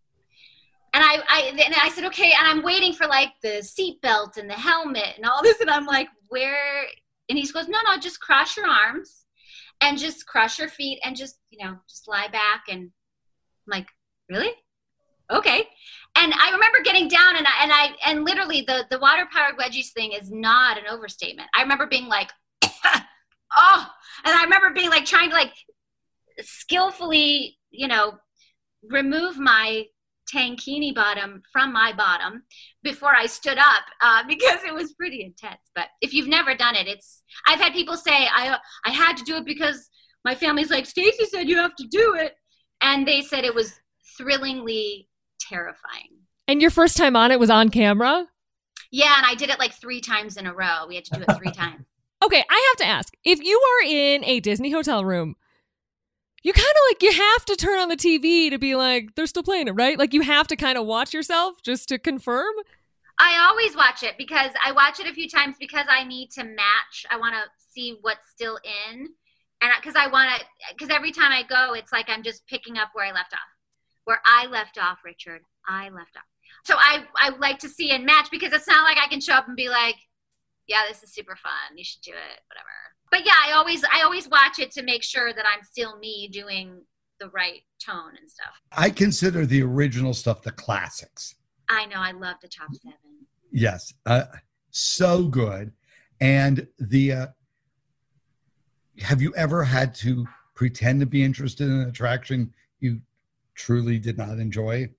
I said, okay, and I'm waiting for the seat belt and the helmet and all this, and I'm like, where? And he goes, no, just cross your arms and just cross your feet and just lie back. And I'm like, really? Okay. And I remember getting down and literally the water powered wedgies thing is not an overstatement. I remember being like, oh, and I remember being trying to skillfully, remove my tankini bottom from my bottom before I stood up, because it was pretty intense. But if you've never done it, I've had people say I had to do it because my family's like, Stacy said you have to do it. And they said it was thrillingly terrifying. And your first time on it was on camera? Yeah, and I did it 3 times in a row. We had to do it 3 times. Okay, I have to ask, if you are in a Disney hotel room, you kind of you have to turn on the TV to be they're still playing it, right? You have to kind of watch yourself just to confirm? I always watch it, because I watch it a few times because I need to match. I want to see what's still in. And because every time I go, it's I'm just picking up where I left off. where I left off, Richard. I left off. So I like to see and match, because it's not like I can show up and be like, yeah, this is super fun. You should do it, whatever. But yeah, I always watch it to make sure that I'm still me doing the right tone and stuff. I consider the original stuff the classics. I know. I love the top 7. Yes. So good. And have you ever had to pretend to be interested in an attraction you truly did not enjoy?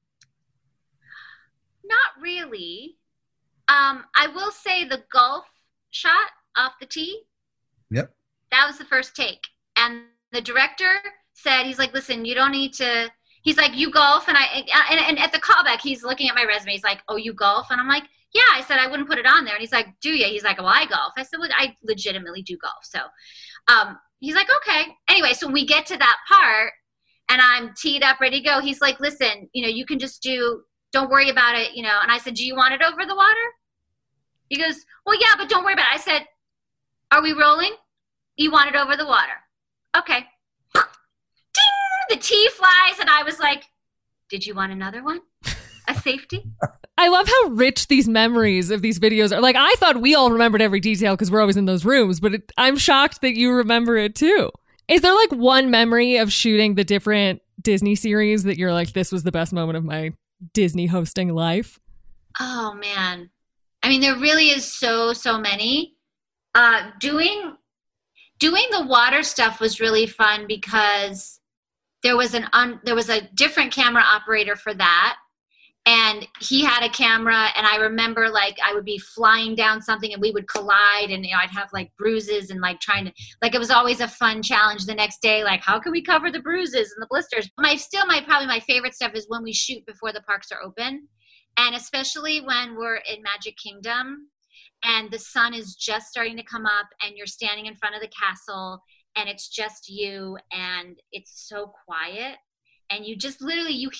Not really. I will say the golf shot off the tee. Yep. That was the first take. And the director said, he's like, listen, you don't need to, he's like, you golf. And and at the callback, he's looking at my resume. He's like, oh, you golf? And I'm like, yeah. I said, I wouldn't put it on there. And he's like, do you? He's like, well, I golf. I said, well, I legitimately do golf. So he's like, okay. Anyway, so when we get to that part and I'm teed up, ready to go, he's like, listen, you can just don't worry about it, And I said, do you want it over the water? He goes, well, yeah, but don't worry about it. I said, are we rolling? You want it over the water? Okay. Ding! The tee flies, and I was like, did you want another one? A safety? I love how rich these memories of these videos are. Like, I thought we all remembered every detail because we're always in those rooms, but I'm shocked that you remember it too. Is there like one memory of shooting the different Disney series that you're like, this was the best moment of my Disney hosting life? Oh, man. I mean, there really is so many. Doing the water stuff was really fun because there was a different camera operator for that, and he had a camera, and I remember like I would be flying down something and we would collide, and I'd have like bruises and like trying to, like, it was always a fun challenge the next day, like how can we cover the bruises and the blisters. Probably my favorite stuff is when we shoot before the parks are open, and especially when we're in Magic Kingdom and the sun is just starting to come up and you're standing in front of the castle and it's just you and it's so quiet and you just literally you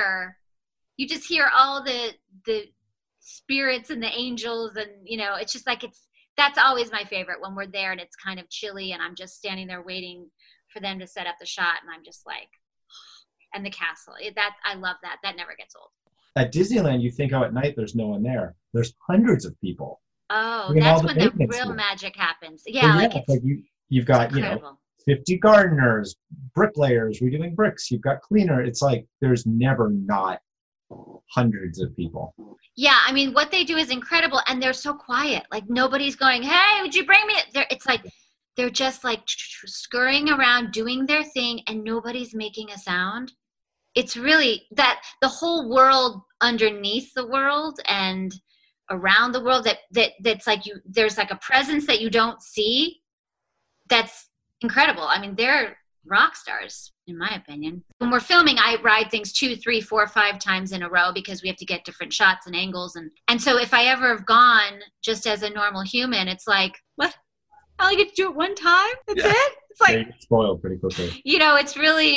just hear all the spirits and the angels, and it's just like that's always my favorite, when we're there and it's kind of chilly and I'm just standing there waiting for them to set up the shot, and I'm just like, and the castle, I love that never gets old. At Disneyland, you think, at night there's no one there. There's hundreds of people. Oh, that's when the real magic happens. Yeah, you've got, 50 gardeners, bricklayers redoing bricks. You've got cleaner. It's like there's never not hundreds of people. Yeah, I mean, what they do is incredible, and they're so quiet. Like nobody's going, "Hey, would you bring me?" It's like they're just like scurrying around doing their thing, and nobody's making a sound. It's really that the whole world underneath the world and around the world that's like there's like a presence that you don't see. That's incredible. I mean, they're rock stars, in my opinion. When we're filming, I ride things 2, 3, 4, 5 times in a row because we have to get different shots and angles. And so if I ever have gone just as a normal human, it's like, what? I only get to do it one time? That's it? It's like, you get spoiled pretty quickly. It's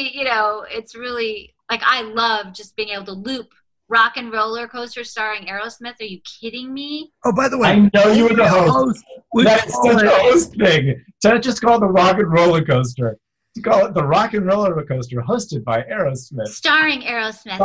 really like, I love just being able to loop Rock and Roller Coaster starring Aerosmith. Are you kidding me? Oh, by the way, I know you were the host. That's such a host thing. To just call it the Rock and Roller Coaster. To call it the Rock and Roller Coaster, hosted by Aerosmith. Starring Aerosmith.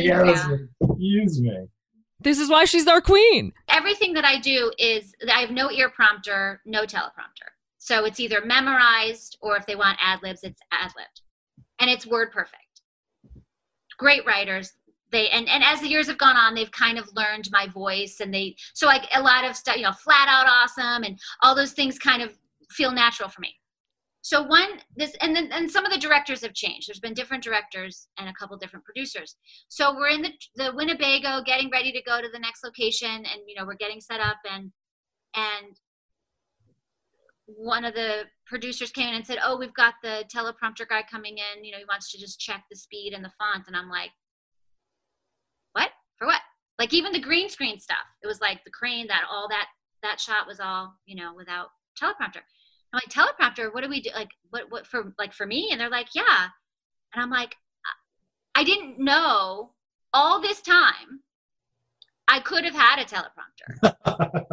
Excuse me. This is why she's our queen. Everything that I do is, I have no ear prompter, no teleprompter. So it's either memorized, or if they want ad-libs, it's ad-libbed. And it's word perfect. Great writers. And as the years have gone on, they've kind of learned my voice, and so like a lot of stuff, Flat Out Awesome and all those things kind of feel natural for me. So and some of the directors have changed. There's been different directors and a couple different producers. So we're in the Winnebago getting ready to go to the next location, and we're getting set up, and one of the producers came in and said, "Oh, we've got the teleprompter guy coming in. He wants to just check the speed and the font." And I'm like, what? For what? Like even the green screen stuff. It was like the crane, that shot was all, without teleprompter. I'm like, teleprompter, what do we do? Like what for me? And they're like, yeah. And I'm like, I didn't know all this time I could have had a teleprompter.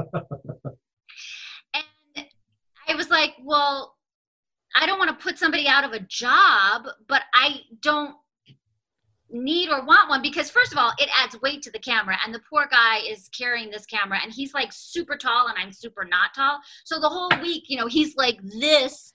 And I was like, well, I don't want to put somebody out of a job, but I don't need or want one, because first of all, it adds weight to the camera, and the poor guy is carrying this camera, and he's like super tall and I'm super not tall. So the whole week, he's like this,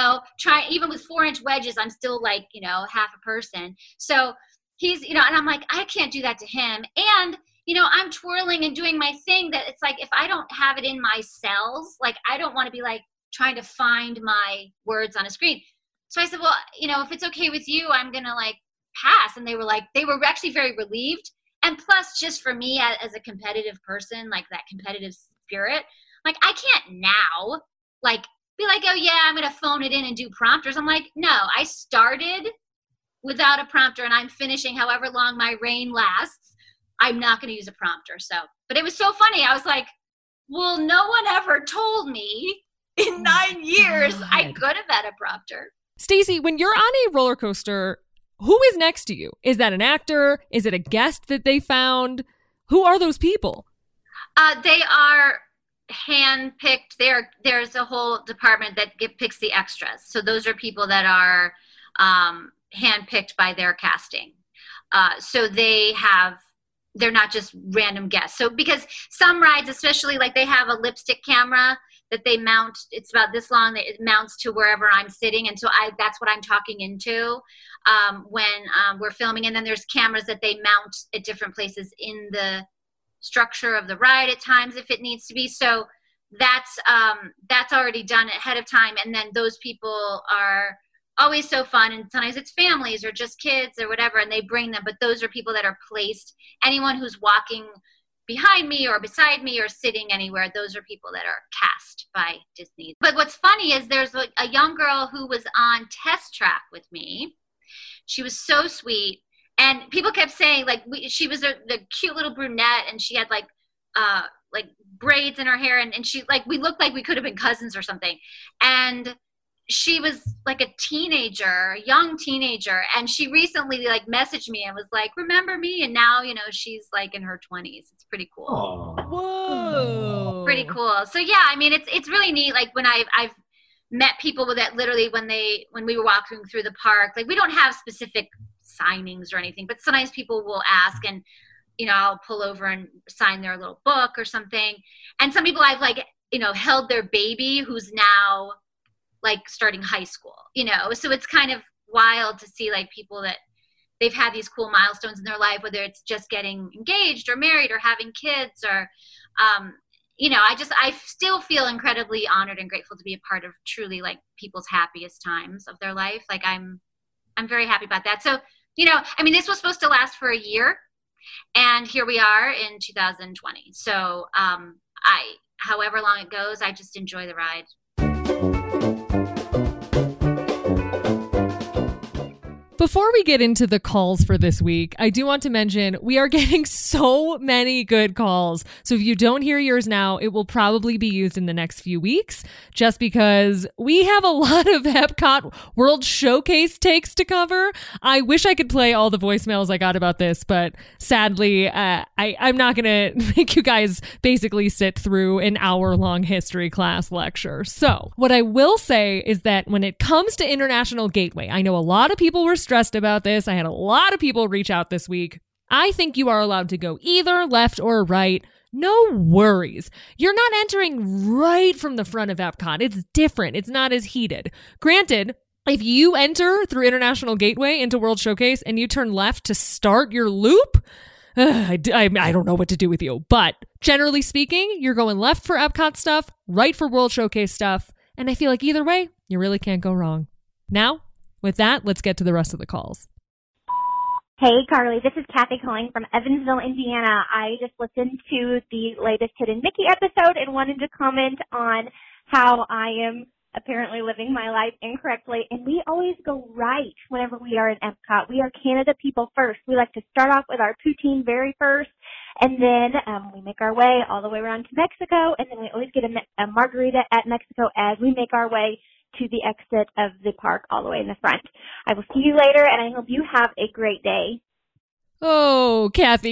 even with 4-inch wedges, I'm still like, half a person. So he's, and I'm like, I can't do that to him. And, I'm twirling and doing my thing that it's like, if I don't have it in my cells, like, I don't want to be like trying to find my words on a screen. So I said, well, if it's okay with you, I'm going to like pass. And they were actually very relieved. And plus, just for me as a competitive person, like that competitive spirit, like I can't now like be like, oh yeah, I'm going to phone it in and do prompters. I'm like, no, I started without a prompter and I'm finishing however long my reign lasts. I'm not going to use a prompter. So, but it was so funny. I was like, well, no one ever told me in 9 years I could have had a prompter. Stacey, when you're on a roller coaster, who is next to you? Is that an actor? Is it a guest that they found? Who are those people? They are hand-picked. There's a whole department that picks the extras. So those are people that are hand-picked by their casting. So they're not just random guests. So because some rides, especially like they have a lipstick camera that they mount, it's about this long, that it mounts to wherever I'm sitting. And so that's what I'm talking into when we're filming. And then there's cameras that they mount at different places in the structure of the ride at times if it needs to be. So that's already done ahead of time. And then those people are always so fun. And sometimes it's families or just kids or whatever, and they bring them. But those are people that are placed. Anyone who's walking behind me or beside me or sitting anywhere, those are people that are cast by Disney. But what's funny is there's a young girl who was on Test Track with me. She was so sweet. And people kept saying, like, she was the cute little brunette, and she had, like braids in her hair, and she, like, we looked like we could have been cousins or something. And she was, like, a young teenager, and she recently, like, messaged me and was like, remember me? And now, she's, like, in her 20s. It's pretty cool. Aww. Whoa. Pretty cool. So, yeah, I mean, it's really neat. Like, when I've met people with that literally when we were walking through the park, like, we don't have specific signings or anything, but sometimes people will ask, and I'll pull over and sign their little book or something. And some people I've like held their baby who's now like starting high school, so it's kind of wild to see like people that they've had these cool milestones in their life, whether it's just getting engaged or married or having kids or I still feel incredibly honored and grateful to be a part of truly like people's happiest times of their life. Like I'm very happy about that. So this was supposed to last for a year, and here we are in 2020. So however long it goes, I just enjoy the ride. Before we get into the calls for this week, I do want to mention we are getting so many good calls. So if you don't hear yours now, it will probably be used in the next few weeks, just because we have a lot of Epcot World Showcase takes to cover. I wish I could play all the voicemails I got about this, but sadly, I'm not going to make you guys basically sit through an hour-long history class lecture. So what I will say is that when it comes to International Gateway, I know a lot of people were stressed about this. I had a lot of people reach out this week. I think you are allowed to go either left or right. No worries. You're not entering right from the front of Epcot. It's different. It's not as heated. Granted, if you enter through International Gateway into World Showcase and you turn left to start your loop, I don't know what to do with you. But generally speaking, you're going left for Epcot stuff, right for World Showcase stuff. And I feel like either way, you really can't go wrong. Now, with that, let's get to the rest of the calls. Hey, Carly, this is Kathy calling from Evansville, Indiana. I just listened to the latest Hidden Mickey episode and wanted to comment on how I am apparently living my life incorrectly. And we always go right whenever we are in Epcot. We are Canada people first. We like to start off with our poutine very first, and then we make our way all the way around to Mexico, and then we always get a margarita at Mexico as we make our way to the exit of the park all the way in the front. I will see you later, and I hope you have a great day. Oh, Kathy.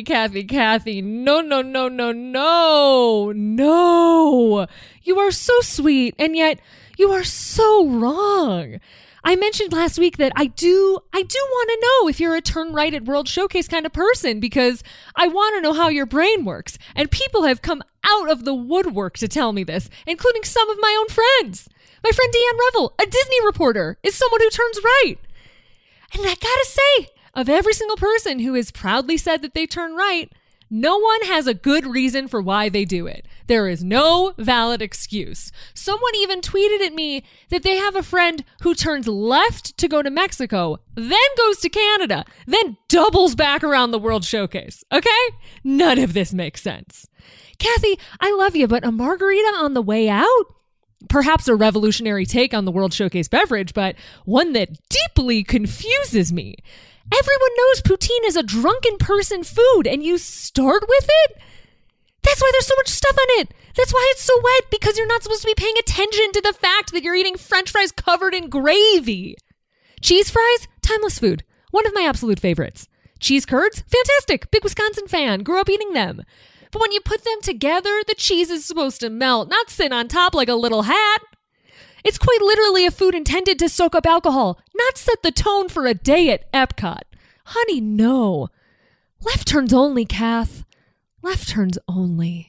No. You are so sweet, and yet you are so wrong. I mentioned last week that I do want to know if you're a turn right at World Showcase kind of person, because I want to know how your brain works. And people have come out of the woodwork to tell me this, including some of my own friends. My friend Deanne Revel, a Disney reporter, is someone who turns right. And I gotta say, of every single person who has proudly said that they turn right, no one has a good reason for why they do it. There is no valid excuse. Someone even tweeted at me that they have a friend who turns left to go to Mexico, then goes to Canada, then doubles back around the World Showcase. Okay? None of this makes sense. Kathy, I love you, but a margarita on the way out? Perhaps a revolutionary take on the World Showcase beverage, but one that deeply confuses me. Everyone knows poutine is a drunken person food, and you start with it? That's why there's so much stuff on it. That's why it's so wet, because you're not supposed to be paying attention to the fact that you're eating French fries covered in gravy. Cheese fries? Timeless food. One of my absolute favorites. Cheese curds? Fantastic. Big Wisconsin fan. Grew up eating them. But when you put them together, the cheese is supposed to melt, not sit on top like a little hat. It's quite literally a food intended to soak up alcohol, not set the tone for a day at Epcot. Honey, no. Left turns only, Kath. Left turns only.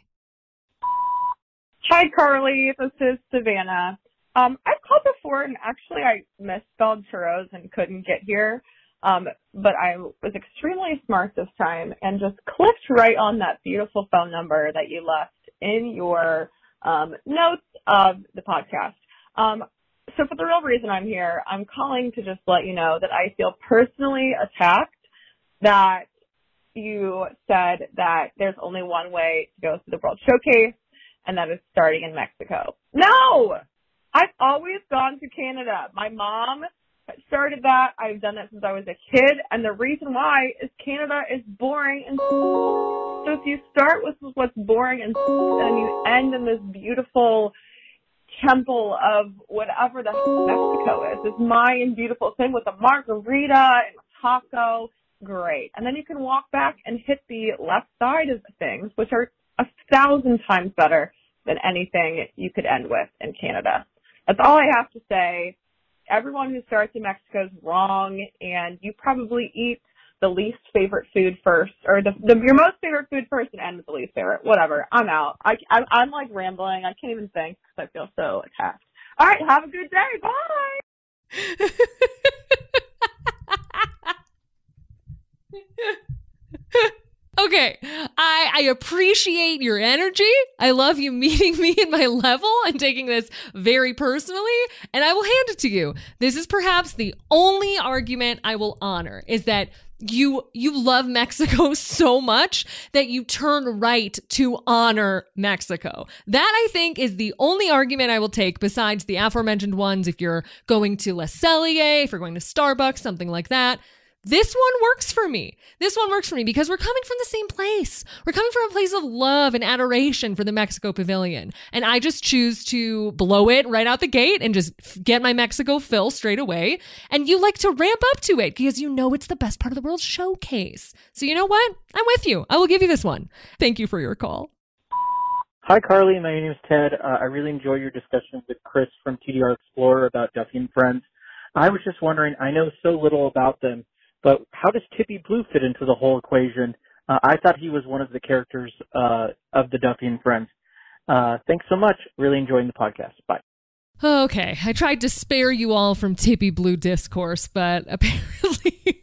Hi, Carly. This is Savannah. I've called before, and actually I misspelled churros and couldn't get here. But I was extremely smart this time and just clicked right on that beautiful phone number that you left in your notes of the podcast. So for the real reason I'm here, I'm calling to just let you know that I feel personally attacked that you said that there's only one way to go to the World Showcase, and that is starting in Mexico. No! I've always gone to Canada. My mom started that. I've done that since I was a kid, and the reason why is Canada is boring, and so if you start with what's boring and you end in this beautiful temple of whatever the Mexico is, this Mayan beautiful thing with a margarita and a taco, great. And then you can walk back and hit the left side of the things, which are 1,000 times better than anything you could end with in Canada. That's all I have to say. Everyone who starts in Mexico is wrong, and you probably eat the least favorite food first, or your most favorite food first and end with the least favorite. Whatever. I'm out. I'm like rambling. I can't even think because I feel so attacked. All right. Have a good day. Bye. Okay, I appreciate your energy. I love you meeting me in my level and taking this very personally, and I will hand it to you. This is perhaps the only argument I will honor, is that you love Mexico so much that you turn right to honor Mexico. That, I think, is the only argument I will take besides the aforementioned ones. If you're going to Le Cellier, if you're going to Starbucks, something like that. This one works for me. This one works for me because we're coming from the same place. We're coming from a place of love and adoration for the Mexico Pavilion. And I just choose to blow it right out the gate and just get my Mexico fill straight away. And you like to ramp up to it because you know it's the best part of the World Showcase. So you know what? I'm with you. I will give you this one. Thank you for your call. Hi, Carly. My name is Ted. I really enjoy your discussion with Chris from TDR Explorer about Duffy and Friends. I was just wondering, I know so little about them, but how does Tippy Blue fit into the whole equation? I thought he was one of the characters of the Duffy and Friends. Thanks so much. Really enjoying the podcast. Bye. Okay, I tried to spare you all from Tippy Blue discourse, but apparently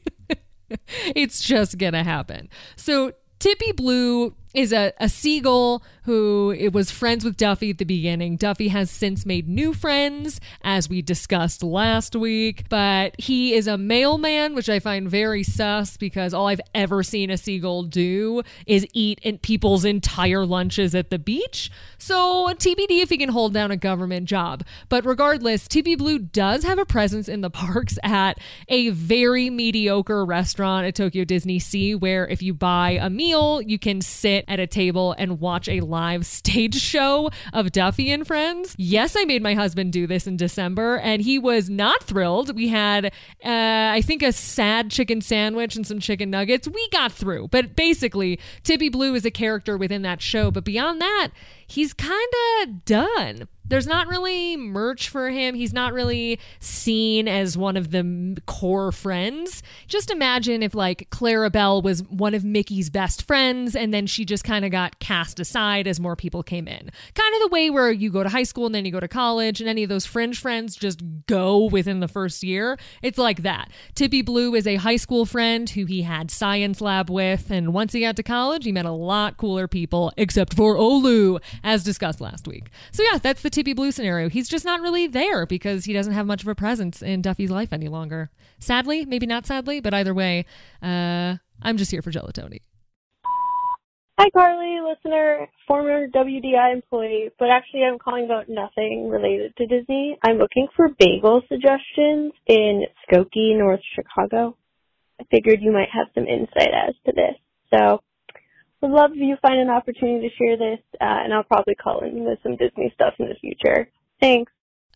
it's just gonna happen. So Tippy Blue is a seagull who was friends with Duffy at the beginning. Duffy has since made new friends, as we discussed last week, but he is a mailman, which I find very sus because all I've ever seen a seagull do is eat people's entire lunches at the beach. So TBD if he can hold down a government job. But regardless, Tippy Blue does have a presence in the parks at a very mediocre restaurant at Tokyo Disney Sea, where if you buy a meal, you can sit at a table and watch a live stage show of Duffy and Friends. Yes, I made my husband do this in December, and he was not thrilled. We had, I think, a sad chicken sandwich and some chicken nuggets. We got through, but basically, Tippy Blue is a character within that show. But beyond that, he's kind of done. There's not really merch for him. He's not really seen as one of the core friends. Just imagine if like Clarabelle was one of Mickey's best friends and then she just kind of got cast aside as more people came in. Kind of the way where you go to high school and then you go to college and any of those fringe friends just go within the first year. It's like that. Tippy Blue is a high school friend who he had science lab with, and once he got to college, he met a lot cooler people, except for Olu, as discussed last week. So yeah, that's the Tippy Blue scenario. He's just not really there because he doesn't have much of a presence in Duffy's life any longer. Sadly, maybe not sadly, but either way, I'm just here for Gelatoni. Hi, Carly, listener, former WDI employee, but actually I'm calling about nothing related to Disney. I'm looking for bagel suggestions in Skokie, North Chicago. I figured you might have some insight as to this. So would love if you find an opportunity to share this, and I'll probably call in with some Disney stuff in the future. Thanks.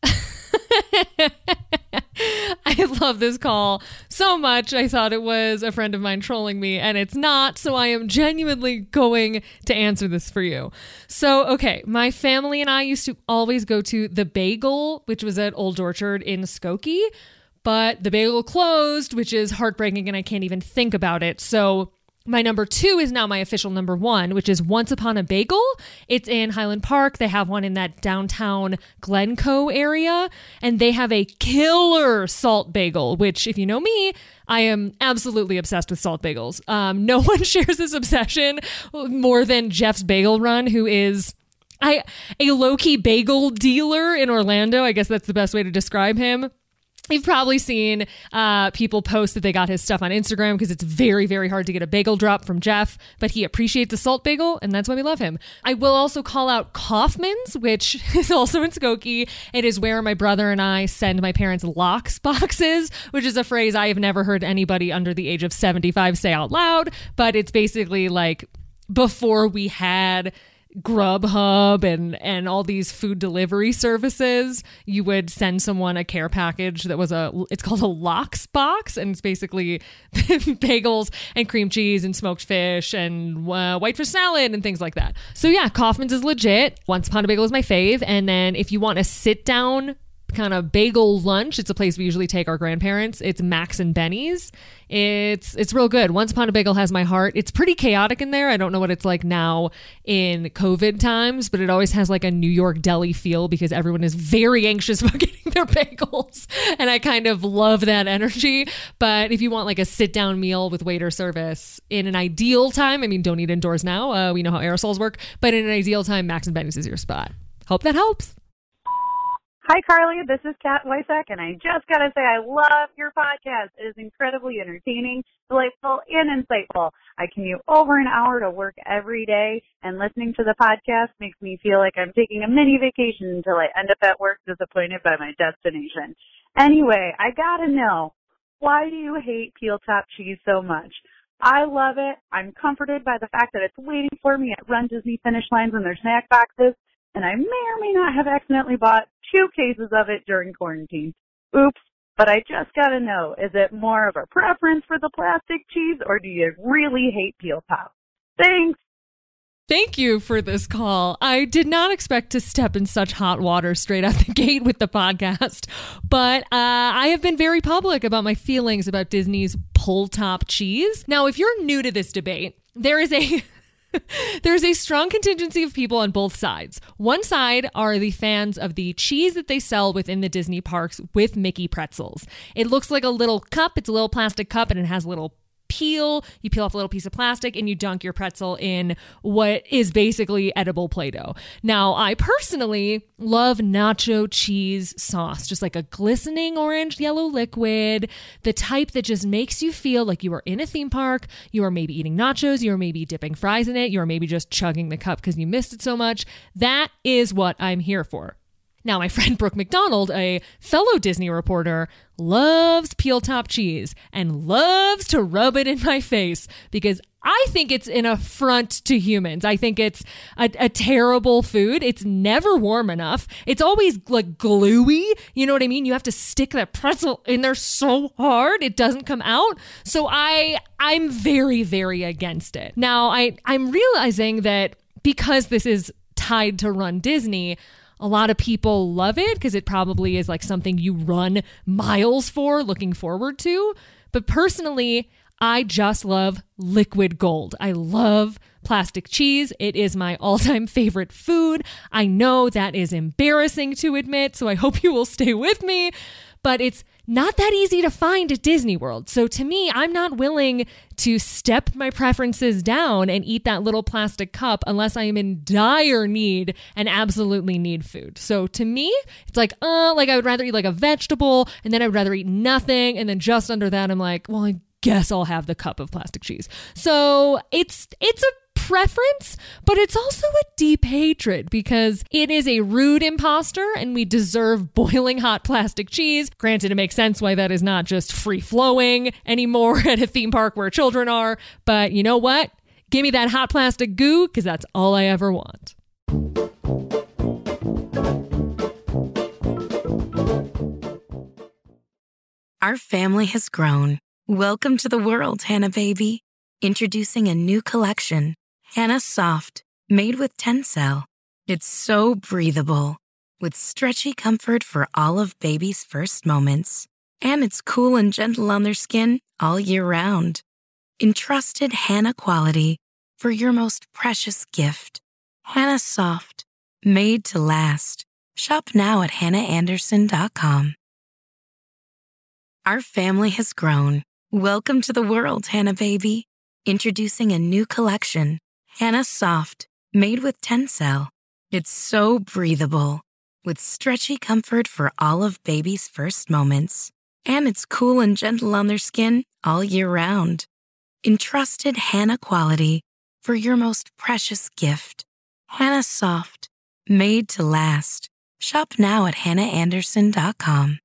I love this call so much. I thought it was a friend of mine trolling me, and it's not, so I am genuinely going to answer this for you. So, okay, my family and I used to always go to The Bagel, which was at Old Orchard in Skokie, but The Bagel closed, which is heartbreaking, and I can't even think about it. So my number 2 is now my official number 1, which is Once Upon a Bagel. It's in Highland Park. They have one in that downtown Glencoe area, and they have a killer salt bagel, which, if you know me, I am absolutely obsessed with salt bagels. No one shares this obsession more than Jeff's Bagel Run, who is a low-key bagel dealer in Orlando. I guess that's the best way to describe him. You've probably seen people post that they got his stuff on Instagram because it's very, very hard to get a bagel drop from Jeff, but he appreciates a salt bagel, and that's why we love him. I will also call out Kaufman's, which is also in Skokie. It is where my brother and I send my parents lox boxes, which is a phrase I have never heard anybody under the age of 75 say out loud, but it's basically like before we had Grubhub and all these food delivery services, you would send someone a care package that was it's called a lox box, and it's basically bagels and cream cheese and smoked fish and whitefish salad and things like that. So yeah, Kaufman's is legit. Once Upon a Bagel is my fave. And then if you want a sit down kind of bagel lunch, it's a place we usually take our grandparents. It's Max and Benny's. It's real good. Once Upon a Bagel has my heart. It's pretty chaotic in there. I don't know what it's like now in COVID times, but it always has like a New York deli feel because everyone is very anxious about getting their bagels, and I kind of love that energy. But if you want like a sit down meal with waiter service in an ideal time, I mean, don't eat indoors now. We know how aerosols work, but in an ideal time, Max and Benny's is your spot. Hope that helps. Hi, Carly. This is Kat Wysack, and I just got to say I love your podcast. It is incredibly entertaining, delightful, and insightful. I commute over an hour to work every day, and listening to the podcast makes me feel like I'm taking a mini vacation until I end up at work disappointed by my destination. Anyway, I got to know, why do you hate peel top cheese so much? I love it. I'm comforted by the fact that it's waiting for me at Run Disney Finish Lines in their snack boxes, and I may or may not have accidentally bought 2 cases of it during quarantine. Oops, but I just gotta know, is it more of a preference for the plastic cheese, or do you really hate peel top? Thanks! Thank you for this call. I did not expect to step in such hot water straight out the gate with the podcast, but I have been very public about my feelings about Disney's pull top cheese. Now, if you're new to this debate, there's a strong contingency of people on both sides. One side are the fans of the cheese that they sell within the Disney parks with Mickey pretzels. It looks like a little cup. It's a little plastic cup, and it has a little peel. You peel off a little piece of plastic and you dunk your pretzel in what is basically edible Play-Doh. Now, I personally love nacho cheese sauce, just like a glistening orange yellow liquid, the type that just makes you feel like you are in a theme park, you are maybe eating nachos, you are maybe dipping fries in it, you are maybe just chugging the cup because you missed it so much. That is what I'm here for. Now, my friend Brooke McDonald, a fellow Disney reporter, loves peel top cheese and loves to rub it in my face because I think it's an affront to humans. I think it's a terrible food. It's never warm enough. It's always like gluey. You know what I mean? You have to stick that pretzel in there so hard it doesn't come out. So I'm very, very against it. Now, I'm realizing that because this is hired to run Disney. A lot of people love it because it probably is like something you run miles for, looking forward to. But personally, I just love liquid gold. I love plastic cheese. It is my all-time favorite food. I know that is embarrassing to admit, so I hope you will stay with me. But it's not that easy to find at Disney World. So to me, I'm not willing to step my preferences down and eat that little plastic cup unless I am in dire need and absolutely need food. So to me, it's like I would rather eat like a vegetable, and then I would rather eat nothing. And then just under that, I'm like, well, I guess I'll have the cup of plastic cheese. So it's a preference, but it's also a deep hatred because it is a rude imposter and we deserve boiling hot plastic cheese. Granted, it makes sense why that is not just free flowing anymore at a theme park where children are, but you know what? Give me that hot plastic goo because that's all I ever want. Our family has grown. Welcome to the world, Hannah baby. Introducing a new collection, Hannah Soft, made with Tencel. It's so breathable, with stretchy comfort for all of baby's first moments. And it's cool and gentle on their skin all year round. Entrusted Hannah quality for your most precious gift. Hannah Soft, made to last. Shop now at hannahanderson.com. Our family has grown. Welcome to the world, Hannah baby. Introducing a new collection, Hannah Soft, made with Tencel. It's so breathable, with stretchy comfort for all of baby's first moments. And it's cool and gentle on their skin all year round. Entrusted Hannah quality for your most precious gift. Hannah Soft, made to last. Shop now at hannahanderson.com.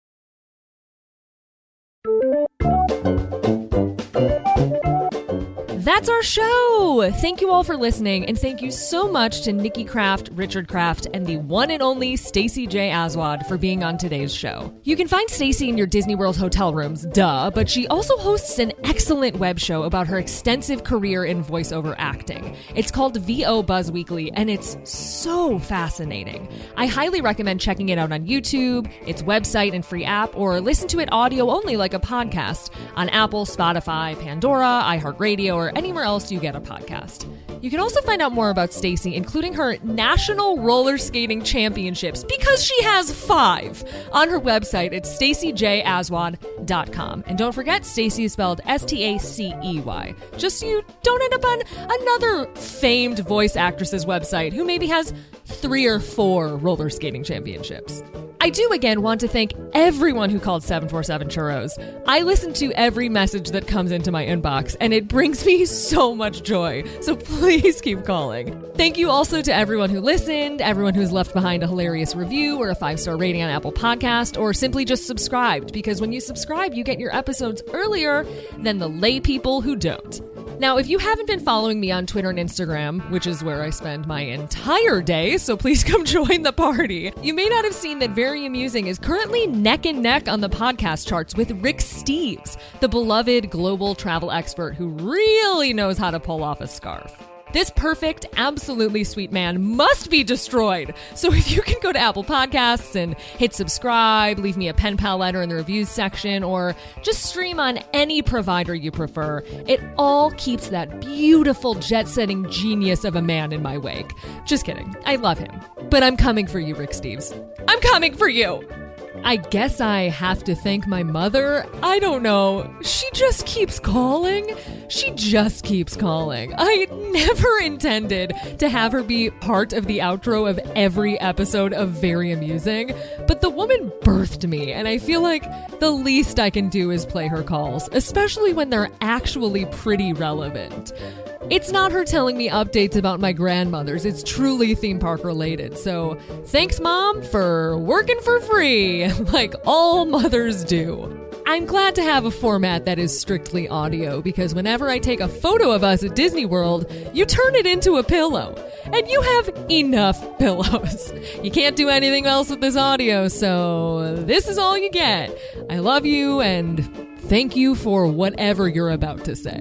That's our show. Thank you all for listening, and thank you so much to Nikki Kraft, Richard Kraft, and the one and only Stacey J. Aswad for being on today's show. You can find Stacey in your Disney World hotel rooms, but she also hosts an excellent web show about her extensive career in voiceover acting. It's called VO Buzz Weekly, and it's so fascinating. I highly recommend checking it out on YouTube, its website and free app, or listen to it audio only like a podcast on Apple, Spotify, Pandora, iHeartRadio, or anywhere else you get a podcast. You can also find out more about Stacey, including her National Roller Skating Championships, because she has 5, on her website at staceyjaswad.com. And don't forget, Stacey is spelled S-T-A-C-E-Y, just so you don't end up on another famed voice actress's website who maybe has 3 or 4 roller skating championships. I do again want to thank everyone who called 747 Churros. I listen to every message that comes into my inbox, and it brings me so much joy. So please keep calling. Thank you also to everyone who listened, everyone who's left behind a hilarious review or a 5-star rating on Apple Podcast, or simply just subscribed, because when you subscribe, you get your episodes earlier than the lay people who don't. Now, if you haven't been following me on Twitter and Instagram, which is where I spend my entire day, so please come join the party, you may not have seen that Very Amusing is currently neck and neck on the podcast charts with Rick Steves, the beloved global travel expert who really knows how to pull off a scarf. This perfect, absolutely sweet man must be destroyed. So if you can go to Apple Podcasts and hit subscribe, leave me a pen pal letter in the reviews section, or just stream on any provider you prefer, it all keeps that beautiful jet-setting genius of a man in my wake. Just kidding. I love him. But I'm coming for you, Rick Steves. I'm coming for you! I guess I have to thank my mother. I don't know. She just keeps calling. She just keeps calling. I never intended to have her be part of the outro of every episode of Very Amusing, but the woman birthed me, and I feel like the least I can do is play her calls, especially when they're actually pretty relevant. It's not her telling me updates about my grandmothers. It's truly theme park related. So thanks, Mom, for working for free, like all mothers do. I'm glad to have a format that is strictly audio, because whenever I take a photo of us at Disney World, you turn it into a pillow. And you have enough pillows. You can't do anything else with this audio, so this is all you get. I love you, and thank you for whatever you're about to say.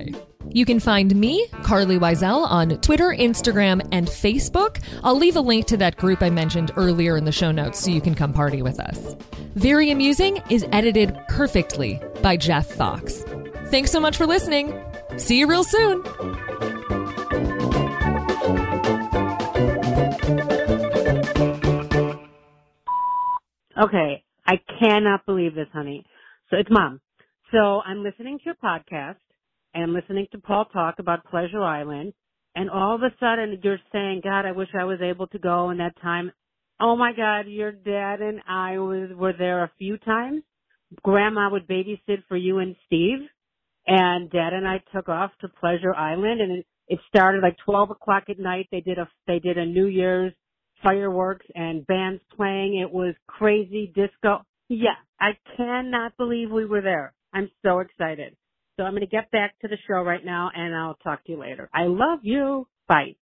You can find me, Carly Wiesel, on Twitter, Instagram, and Facebook. I'll leave a link to that group I mentioned earlier in the show notes so you can come party with us. Very Amusing is edited perfectly by Jeff Fox. Thanks so much for listening. See you real soon. Okay, I cannot believe this, honey. So it's Mom. So I'm listening to your podcast, and I'm listening to Paul talk about Pleasure Island, and all of a sudden you're saying, God, I wish I was able to go in that time. Oh my God, your dad and I were there a few times. Grandma would babysit for you and Steve, and Dad and I took off to Pleasure Island, and it started like 12 o'clock at night. They did a New Year's fireworks and bands playing. It was crazy disco. Yeah, I cannot believe we were there. I'm so excited. So I'm going to get back to the show right now, and I'll talk to you later. I love you. Bye.